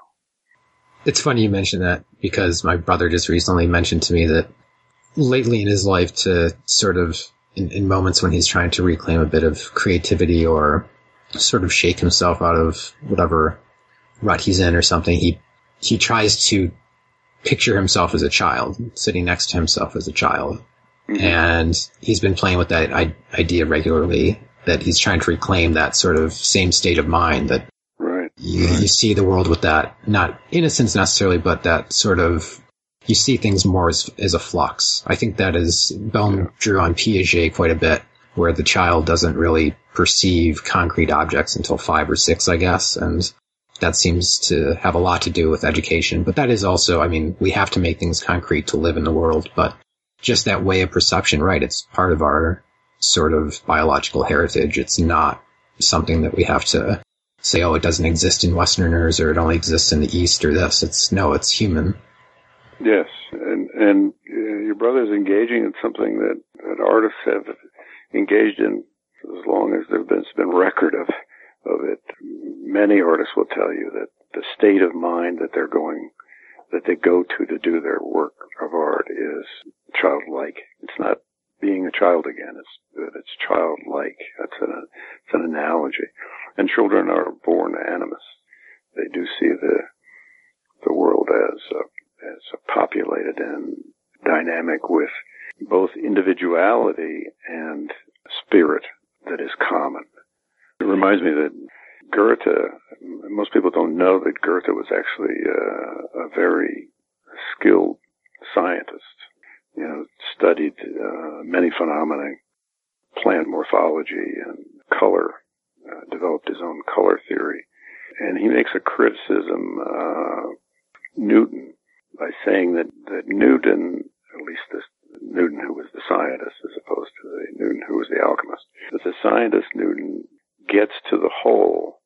Speaker 1: It's funny you mention that because my brother just recently mentioned to me that lately in his life, to sort of in, in moments when he's trying to reclaim a bit of creativity or sort of shake himself out of whatever rut he's in or something, he he tries to picture himself as a child, sitting next to himself as a child. Mm-hmm. And he's been playing with that I- idea regularly, that he's trying to reclaim that sort of same state of mind that
Speaker 2: right.
Speaker 1: You, you see the world with that, not innocence necessarily, but that sort of, you see things more as, as a flux. I think that is, Bellm yeah. drew on Piaget quite a bit, where the child doesn't really perceive concrete objects until five or six, I guess, and that seems to have a lot to do with education. But that is also, I mean, we have to make things concrete to live in the world, but just that way of perception, right, it's part of our sort of biological heritage. It's not something that we have to say, oh, it doesn't exist in Westerners or it only exists in the East or this. It's, no, it's human.
Speaker 2: Yes, and and uh, your brother's engaging in something that, that artists have engaged in as long as there's been, been record of of it. Many artists will tell you that the state of mind that they're going, that they go to to do their work of art is childlike. It's not being a child again. It's it's childlike. That's an it's an analogy. And children are born animists. They do see the the world as a, as a populated and dynamic with both individuality and spirit that is common. It reminds me that Goethe, most people don't know that Goethe was actually uh, a very skilled scientist. You know, studied uh, many phenomena, plant morphology and color, uh, developed his own color theory. And he makes a criticism, uh, Newton, by saying that, that Newton, at least this Newton who was the scientist as opposed to the Newton who was the alchemist, that the scientist Newton gets to the whole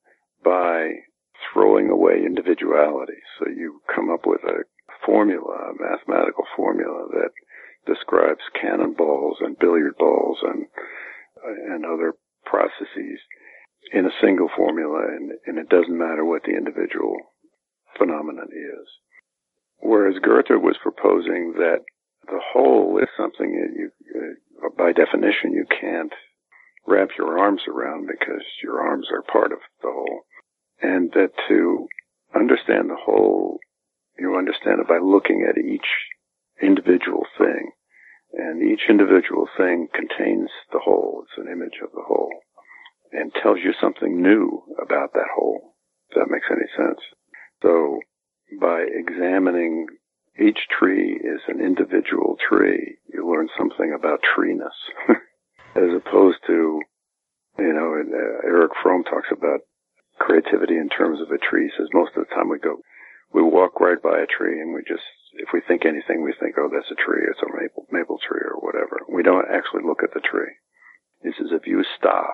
Speaker 2: by throwing away individuality. So you come up with a formula, a mathematical formula that describes cannonballs and billiard balls and and other processes in a single formula, and, and it doesn't matter what the individual phenomenon is. Whereas Goethe was proposing that the whole is something that you, uh, by definition, you can't wrap your arms around because your arms are part of the whole. And that to understand the whole, you understand it by looking at each individual thing. And each individual thing contains the whole. It's an image of the whole. And tells you something new about that whole, if that makes any sense. So, by examining each tree is an individual tree, you learn something about treeness. As opposed to, you know, uh, Eric Fromm talks about creativity in terms of a tree. He says most of the time we go, we walk right by a tree and we just, if we think anything, we think, oh, that's a tree, it's a maple, maple tree or whatever. We don't actually look at the tree. He says if you stop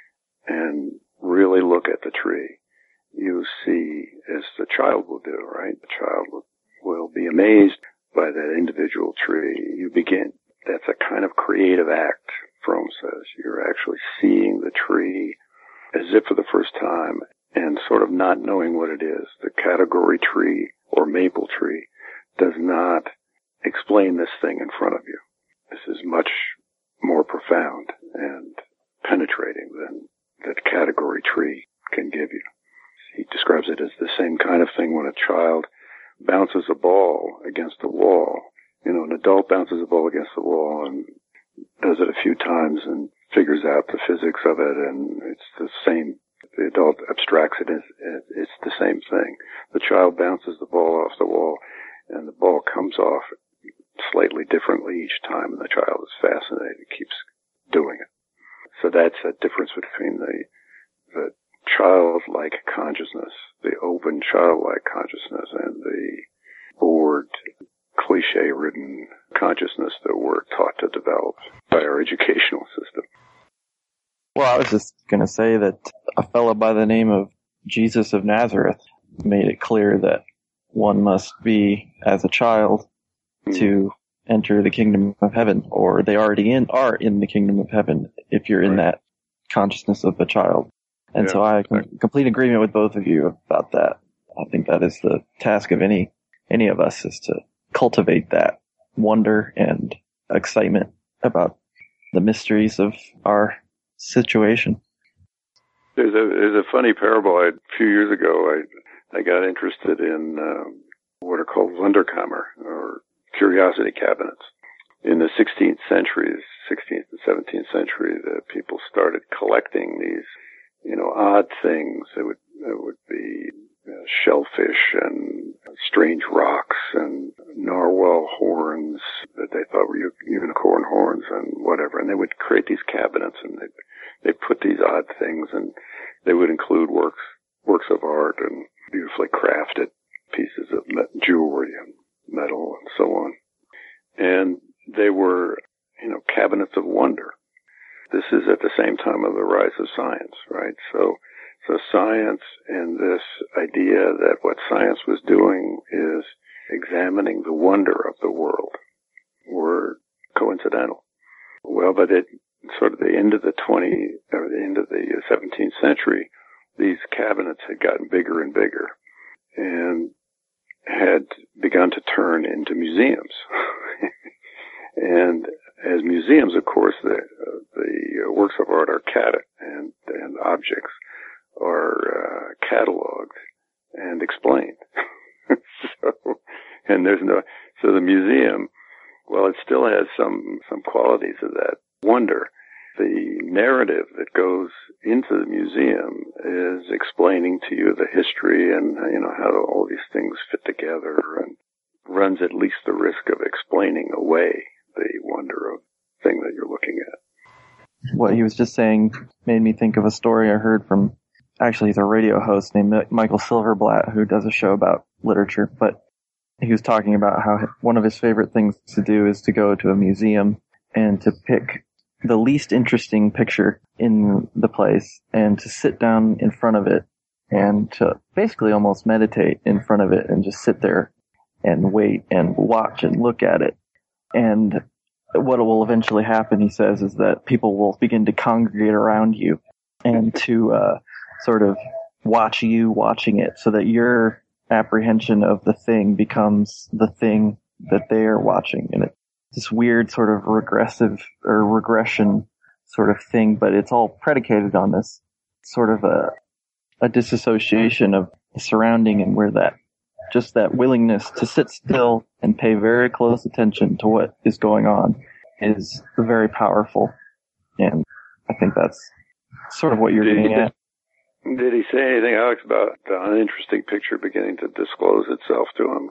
Speaker 2: and really look at the tree, you see, as the child will do, right? The child will, will be amazed by that individual tree. You begin, that's a kind of creative act, Fromm says. You're actually seeing the tree as if for the first time and sort of not knowing what it is. The category tree or maple tree does not explain this thing in front of you. This is much more profound and penetrating than that category tree can give you. He describes it as the same kind of thing when a child bounces a ball against a wall. You know, an adult bounces a ball against the wall and does it a few times and figures out the physics of it, and it's the same. The adult abstracts it as it's the same thing. The child bounces the ball off the wall, and the ball comes off slightly differently each time, and the child is fascinated, keeps doing it. So that's a difference between the the childlike consciousness, the open childlike consciousness, and the bored, cliche-ridden consciousness that we're taught to develop by our educational system.
Speaker 3: Well, I was just going to say that a fellow by the name of Jesus of Nazareth made it clear that one must be as a child mm. to enter the kingdom of heaven, or they already in are in the kingdom of heaven if you're in right. that consciousness of a child. And yeah, so I am in complete agreement with both of you about that. I think that is the task of any any of us, is to cultivate that wonder and excitement about the mysteries of our situation.
Speaker 2: There's a there's a funny parable. I, a few years ago, I I got interested in um, what are called Wunderkammer, or curiosity cabinets. In the sixteenth century, sixteenth and seventeenth century, the people started collecting these, you know, odd things. It would it would be uh, shellfish and strange rocks and narwhal horns that they thought were unicorn horns and whatever. And they would create these cabinets, and they they put these odd things, and they would include works works of art and beautifully crafted pieces of jewelry and metal and so on. And they were, you know, cabinets of wonder. This is at the same time of the rise of science, right? So, so science and this idea that what science was doing is examining the wonder of the world were coincidental. Well, by the sort of the end of the twenty, or the end of the seventeenth century, these cabinets had gotten bigger and bigger and had begun to turn into museums. And as museums, of course, the uh, the works of art are cat and and objects are uh, cataloged and explained. so, and there's no so the museum, well, it still has some some qualities of that wonder. The narrative that goes into the museum is explaining to you the history and, you know, how all these things fit together, and runs at least the risk of explaining away the wonder of the thing that you're looking at.
Speaker 3: What he was just saying made me think of a story I heard from, actually he's a radio host named Michael Silverblatt, who does a show about literature, but he was talking about how one of his favorite things to do is to go to a museum and to pick the least interesting picture in the place and to sit down in front of it and to basically almost meditate in front of it and just sit there and wait and watch and look at it. And what will eventually happen, he says, is that people will begin to congregate around you and to uh, sort of watch you watching it, so that your apprehension of the thing becomes the thing that they are watching. And it, this weird sort of regressive or regression sort of thing, but it's all predicated on this sort of a, a disassociation of the surrounding, and where that, just that willingness to sit still and pay very close attention to what is going on is very powerful. And I think that's sort of what you're getting at.
Speaker 2: Did he say anything, Alex, about an uninteresting picture beginning to disclose itself to him?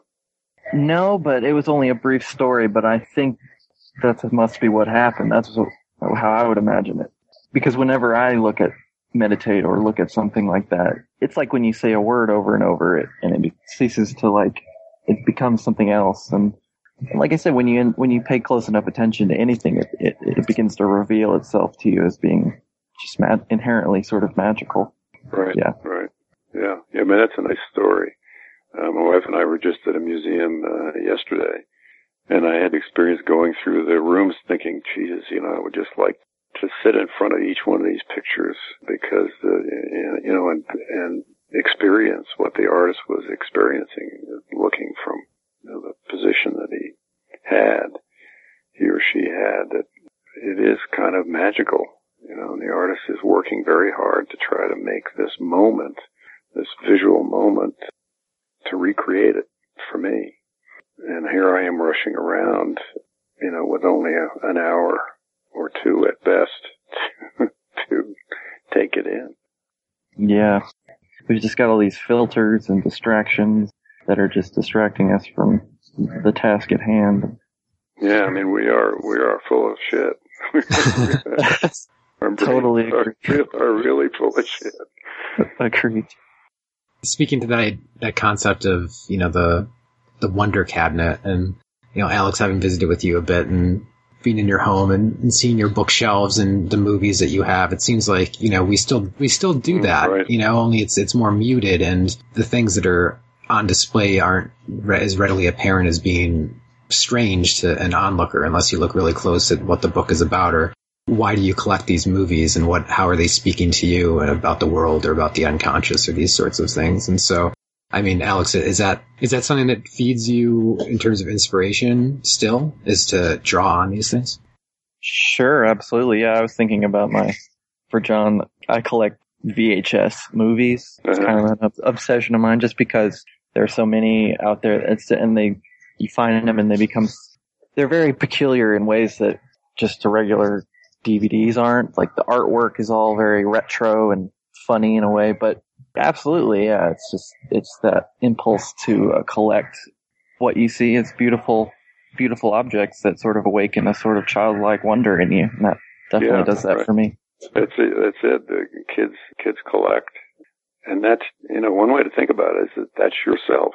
Speaker 3: No, but it was only a brief story, but I think that must be what happened. That's what, how I would imagine it. Because whenever I look at, meditate or look at something like that, it's like when you say a word over and over it, and it ceases to, like, it becomes something else. And, and like I said, when you when you pay close enough attention to anything, it, it, it begins to reveal itself to you as being just ma- inherently sort of magical.
Speaker 2: Right.
Speaker 3: Yeah.
Speaker 2: Right. Yeah. Yeah. I mean, that's a nice story. Uh, my wife and I were just at a museum uh, yesterday, and I had experience going through the rooms thinking, Jesus, you know, I would just like to sit in front of each one of these pictures because, uh, you know, and, and experience what the artist was experiencing, looking from, you know, the position that he had, he or she had, that it is kind of magical, you know, and the artist is working very hard to try to make this moment, this visual moment, to recreate it for me. And here I am rushing around, you know, with only a, an hour or two at best to take it in.
Speaker 3: Yeah. We've just got all these filters and distractions that are just distracting us from the task at hand.
Speaker 2: Yeah, I mean, we are, we are full of shit. Our
Speaker 3: Totally agree.
Speaker 2: Are, are really full of shit.
Speaker 3: Agreed.
Speaker 1: Speaking to that, that concept of, you know, the, the wonder cabinet, and, you know, Alex, having visited with you a bit and being in your home and, and seeing your bookshelves and the movies that you have, it seems like, you know, we still, we still do that,
Speaker 2: right.
Speaker 1: You know, only it's, it's more muted, and the things that are on display aren't re- as readily apparent as being strange to an onlooker unless you look really close at what the book is about, or why do you collect these movies and what, how are they speaking to you and about the world or about the unconscious or these sorts of things. And so, I mean, Alex, is that, is that something that feeds you in terms of inspiration still, is to draw on these things?
Speaker 3: Sure, absolutely. Yeah, I was thinking about my, for John, I collect V H S movies. It's kind of an ob- obsession of mine just because there are so many out there. It's, and they, you find them and they become, they're very peculiar in ways that just a regular D V Ds aren't. Like, the artwork is all very retro and funny in a way, but absolutely, yeah, it's just, it's that impulse to uh, collect what you see as beautiful, beautiful objects that sort of awaken a sort of childlike wonder in you. And that definitely
Speaker 2: yeah,
Speaker 3: does that
Speaker 2: right.
Speaker 3: for me.
Speaker 2: That's it. That's it. The kids, kids collect. And that's, you know, one way to think about it is that that's yourself.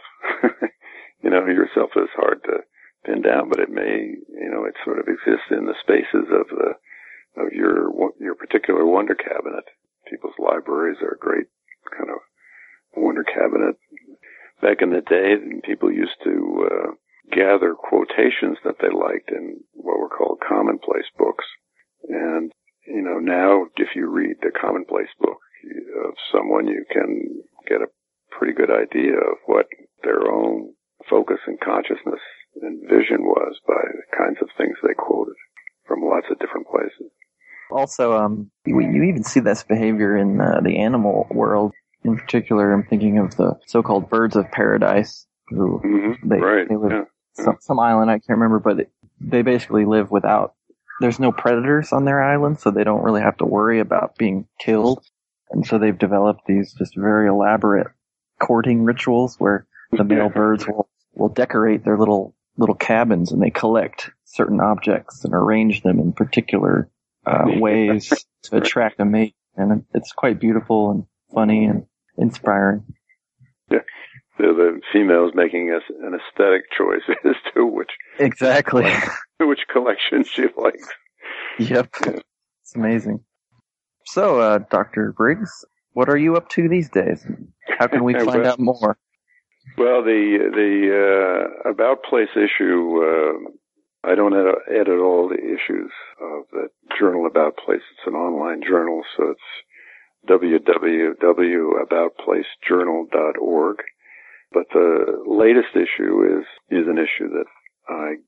Speaker 2: You know, yourself is hard to pin down, but it may, you know, it sort of exists in the spaces of the, of your, your particular wonder cabinet. People's libraries are a great kind of wonder cabinet. Back in the day, people used to, uh, gather quotations that they liked in what were called commonplace books. And, you know, now if you read the commonplace book of someone, you can get a pretty good idea of what their own focus and consciousness and vision was by the kinds of things they quoted from lots of different places.
Speaker 3: Also, um, you, you even see this behavior in uh, the animal world. In particular, I'm thinking of the so-called birds of paradise, who
Speaker 2: mm-hmm.
Speaker 3: they,
Speaker 2: right.
Speaker 3: they live
Speaker 2: yeah.
Speaker 3: some, some island, I can't remember, but it, they basically live without, there's no predators on their island, so they don't really have to worry about being killed. And so they've developed these just very elaborate courting rituals where the male birds will, will decorate their little, little cabins, and they collect certain objects and arrange them in particular uh, ways to attract a mate. And it's quite beautiful and funny and inspiring.
Speaker 2: Yeah. So the female is making a, an aesthetic choice as to which
Speaker 3: exactly
Speaker 2: which collection she likes.
Speaker 3: Yep, yeah. It's amazing. So, uh, Doctor Briggs, what are you up to these days? How can we find
Speaker 2: well,
Speaker 3: out more?
Speaker 2: Well, the the uh, About Place issue, uh, I don't edit, edit all the issues of the journal About Place. It's an online journal, so it's w w w dot about place journal dot org. But the latest issue is, is an issue that I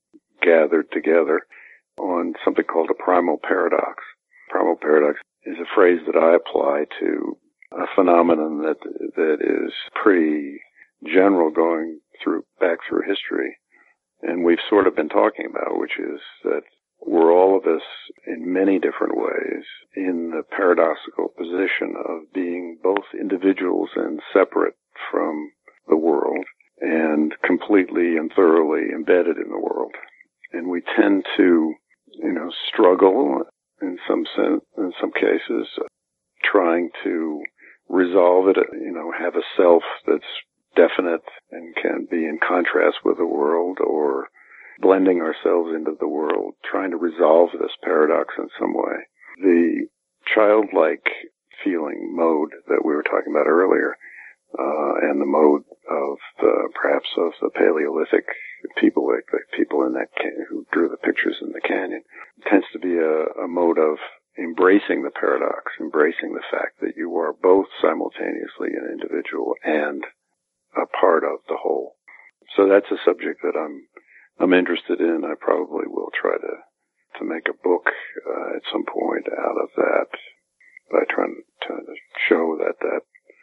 Speaker 2: gathered together on something called a primal paradox. Primal paradox is a phrase that I apply to a phenomenon that that is pretty general going through back through history, and we've sort of been talking about, which is that we're all of us in many different ways in the paradoxical position of being both individuals and separate from the world and completely and thoroughly embedded in the world. And we tend to, you know, struggle in some sense, in some cases, trying to resolve it, you know, have a self that's definite and can be in contrast with the world, or blending ourselves into the world, trying to resolve this paradox in some way. The childlike feeling mode that we were talking about earlier, uh, and the mode of the, perhaps of the Paleolithic people, like the people in that can- who drew the pictures in the canyon, tends to be a, a mode of embracing the paradox, embracing the fact that you are both simultaneously an individual and a part of the whole. So that's a subject that I'm I'm interested in. I probably will try to to make a book uh, at some point out of that, by trying to show that that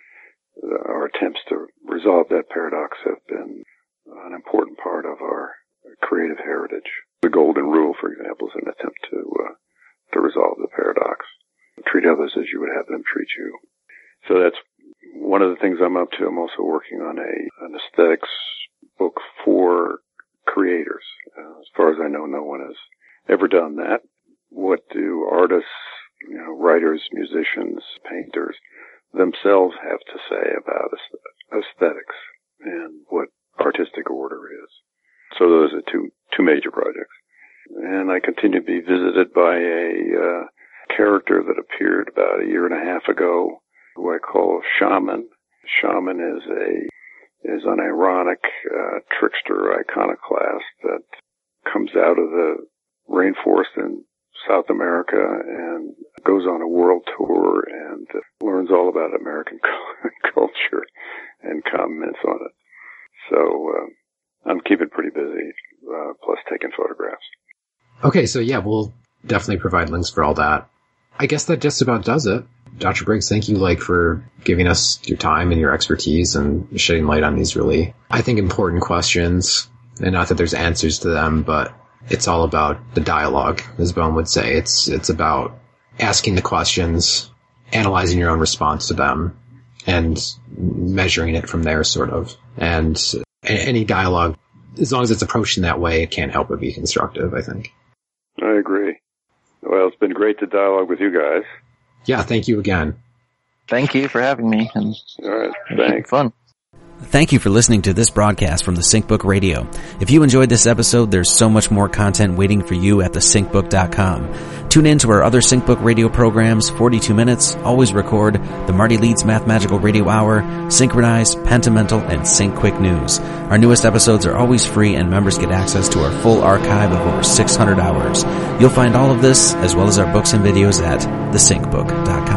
Speaker 2: uh, our attempts to resolve that paradox have been an important part of our creative heritage. The Golden Rule, for example, is an attempt to uh, to resolve the paradox. Treat others as you would have them treat you. So that's one of the things I'm up to. I'm also working on a an aesthetics book for creators. Uh, as far as I know, no one has ever done that. What do artists, you know, writers, musicians, painters themselves have to say about aesthetics and what artistic order is? So those are two two major projects. And I continue to be visited by a uh, character that appeared about a year and a half ago, who I call Shaman. Shaman is a is an ironic uh, trickster iconoclast that comes out of the rainforest in South America and goes on a world tour and uh, learns all about American culture and comments on it. So uh, I'm keeping pretty busy, uh, plus taking photographs.
Speaker 1: Okay, so yeah, we'll definitely provide links for all that. I guess that just about does it. Doctor Briggs, thank you, like, for giving us your time and your expertise and shedding light on these really, I think, important questions. And not that there's answers to them, but it's all about the dialogue, as Bohm would say. It's it's about asking the questions, analyzing your own response to them, and measuring it from there, sort of. And any dialogue, as long as it's approached in that way, it can't help but be constructive, I think.
Speaker 2: I agree. Well, it's been great to dialogue with you guys.
Speaker 1: Yeah, thank you again.
Speaker 3: Thank you for having me. And
Speaker 2: all right, thanks.
Speaker 3: Fun.
Speaker 4: Thank you for listening to this broadcast from the SyncBook Radio. If you enjoyed this episode, there's so much more content waiting for you at the sync book dot com. Tune in to our other SyncBook Radio programs, forty-two minutes, Always Record, the Marty Leeds Mathemagical Radio Hour, Synchronize, Pentamental, and Sync Quick News. Our newest episodes are always free, and members get access to our full archive of over six hundred hours. You'll find all of this, as well as our books and videos, at the sync book dot com.